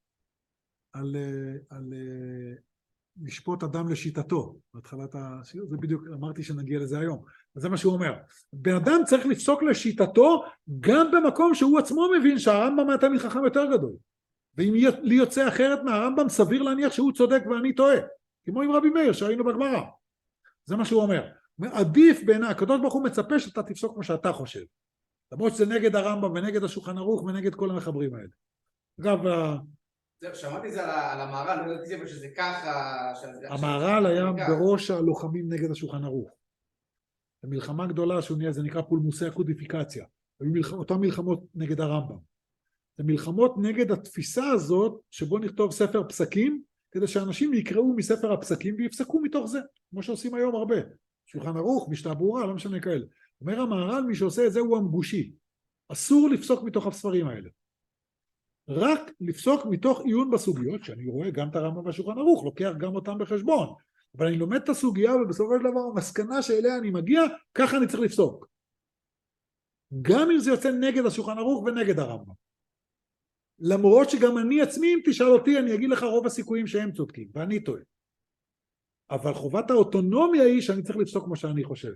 על לשפוט אדם לשיטתו, בהתחלת השיעור, זה בדיוק, אמרתי שנגיע לזה היום, אז זה מה שהוא אומר, בן אדם צריך לפסוק לשיטתו, גם במקום שהוא עצמו מבין שהרמב"ם התלמיד חכם יותר גדול, ואם לי יוצא אחרת מהרמב"ם, סביר להניח שהוא צודק ואני טועה, כמו עם רבי מאיר שהיינו בגמרא, זה מה שהוא אומר, עדיף בעיני, הקדוש ברוך הוא מצפה שאתה תפסוק כמו שאתה חושב, למרות שזה נגד הרמב"ם ונגד השולחן ערוך ונגד כל המחברים האלה. אגב, שמעתי זה על המהר"ל, לא ידעתי שזה ככה. המהר"ל היה בראש הלוחמים נגד השולחן ערוך. המלחמה גדולה זה נקרא פולמוסי הקודיפיקציה. אותן מלחמות נגד הרמב"ם. זה מלחמות נגד התפיסה הזאת שבו נכתוב ספר פסקים, כדי שאנשים יקראו מספר הפסקים ויפסקו מתוך זה, כמו שעושים היום הרבה. שולחן ערוך, משנה ברורה, לא משנה כאלה. אומר המהר"ל, מי שעושה את זה הוא המגושי. אסור לפסוק מתוך הספרים האלה. רק לפסוק מתוך עיון בסוגיות, שאני רואה גם את הרמב"ם והשולחן ערוך, לוקח גם אותם בחשבון. אבל אני לומד את הסוגיה, ובסופו של דבר המסקנה שאליה אני מגיע, ככה אני צריך לפסוק. גם אם זה יוצא נגד השולחן ערוך ונגד הרמב"ם. למרות שגם אני עצמי, אם תשאל אותי, אני אגיד לך רוב הסיכויים שהם צודקים, ואני טועה. אבל חובת האוטונומיה היא שאני צריך לפסוק כמו שאני חושב.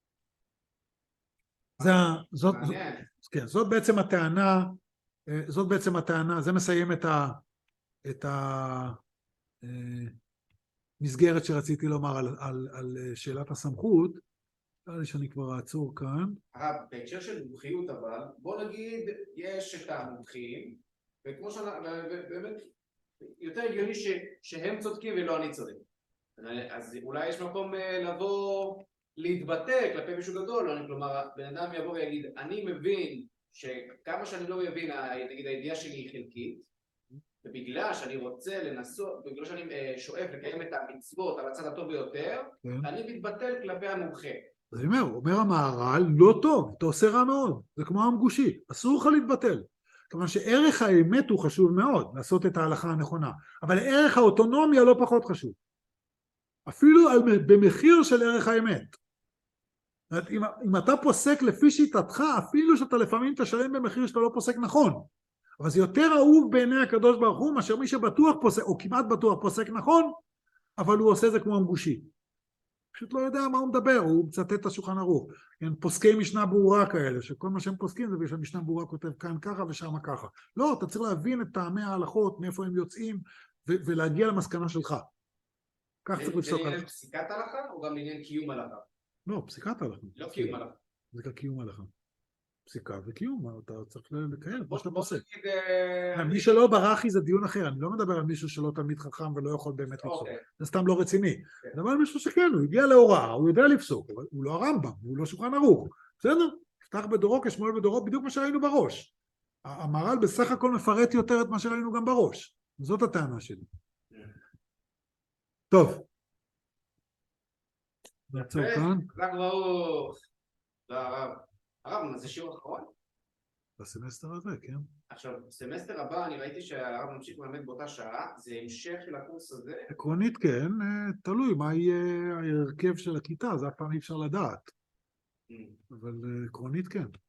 זאת בעצם הטענה, זה מסיים את המסגרת שרציתי לומר על שאלת הסמכות. נראה לי שאני כבר אעצור כאן. בהקשר של מומחיות אבל, בוא נגיד יש את המומחים, וכמו באמת יותר הגיוני שהם צודקים ולא אני צודק. אז אולי יש מקום לבוא להתבטא כלפי מישהו גדול, כלומר בן אדם יבוא ויגיד אני מבין שכמה שאני לא מבין, נגיד הידיעה שלי היא חלקית, ובגלל שאני רוצה לנסות, בגלל שאני שואף לקיים את המצוות על הצד הטוב ביותר, אני מתבטל כלפי המומחה. אז אני אומר המהר"ל לא טוב, אתה עושה רע מאוד, זה כמו המגושי, אסור לך להתבטל. כלומר שערך האמת הוא חשוב מאוד, לעשות את ההלכה הנכונה, אבל ערך האוטונומיה לא פחות חשוב. אפילו במחיר של ערך האמת. אם אתה פוסק לפי שיטתך, אפילו שאתה לפעמים תשלם במחיר שאתה לא פוסק נכון, אבל זה יותר אהוב בעיני הקדוש ברוך הוא, מאשר מי שבטוח פוסק, או כמעט בטוח פוסק נכון, אבל הוא עושה זה כמו המגושי. פשוט לא יודע מה הוא מדבר, הוא מצטט את השולחן ערוך. פוסקי משנה ברורה כאלה, שכל מה שהם פוסקים זה בגלל שהמשנה ברורה כותב כאן ככה ושם ככה. לא, אתה צריך להבין את טעמי ההלכות, מאיפה הם יוצאים, ולהגיע למסקנה שלך. כך צריך לפסוק. זה לעניין פסיקת הלכה או גם לעניין קיום הלכה? לא, פסיקת הלכה. לא קיום הלכה. זה קיום הלכה. פסיקה וקיום, אתה צריך לקיים, כמו שאתה בוא עושה. נגיד, מי שלא ברחי זה דיון אחר, אני לא מדבר על מישהו שלא תלמיד חכם ולא יכול באמת לפסוק. אוקיי. זה סתם לא רציני. אני מדבר על מישהו שכן, הוא הגיע להוראה, הוא יודע לפסוק, אבל הוא לא הרמב"ם, הוא לא שולחן ערוך. בסדר? יפתח בדורו כשמואל בדורו, בדיוק מה שראינו בראש. המהר"ל בסך הכל מפרט יותר את מה שראינו גם בראש. זאת הטענה שלי. טוב. נעצור כאן. חזק ברוך. תודה הרב. הרב, זה שיעור אחרון? בסמסטר הזה, כן. עכשיו, בסמסטר הבא אני ראיתי שהרב ממשיך ללמד באותה שעה, זה המשך של הקורס הזה? עקרונית כן, תלוי מה יהיה ההרכב של הכיתה, זה אף פעם אי אפשר לדעת. אבל עקרונית כן.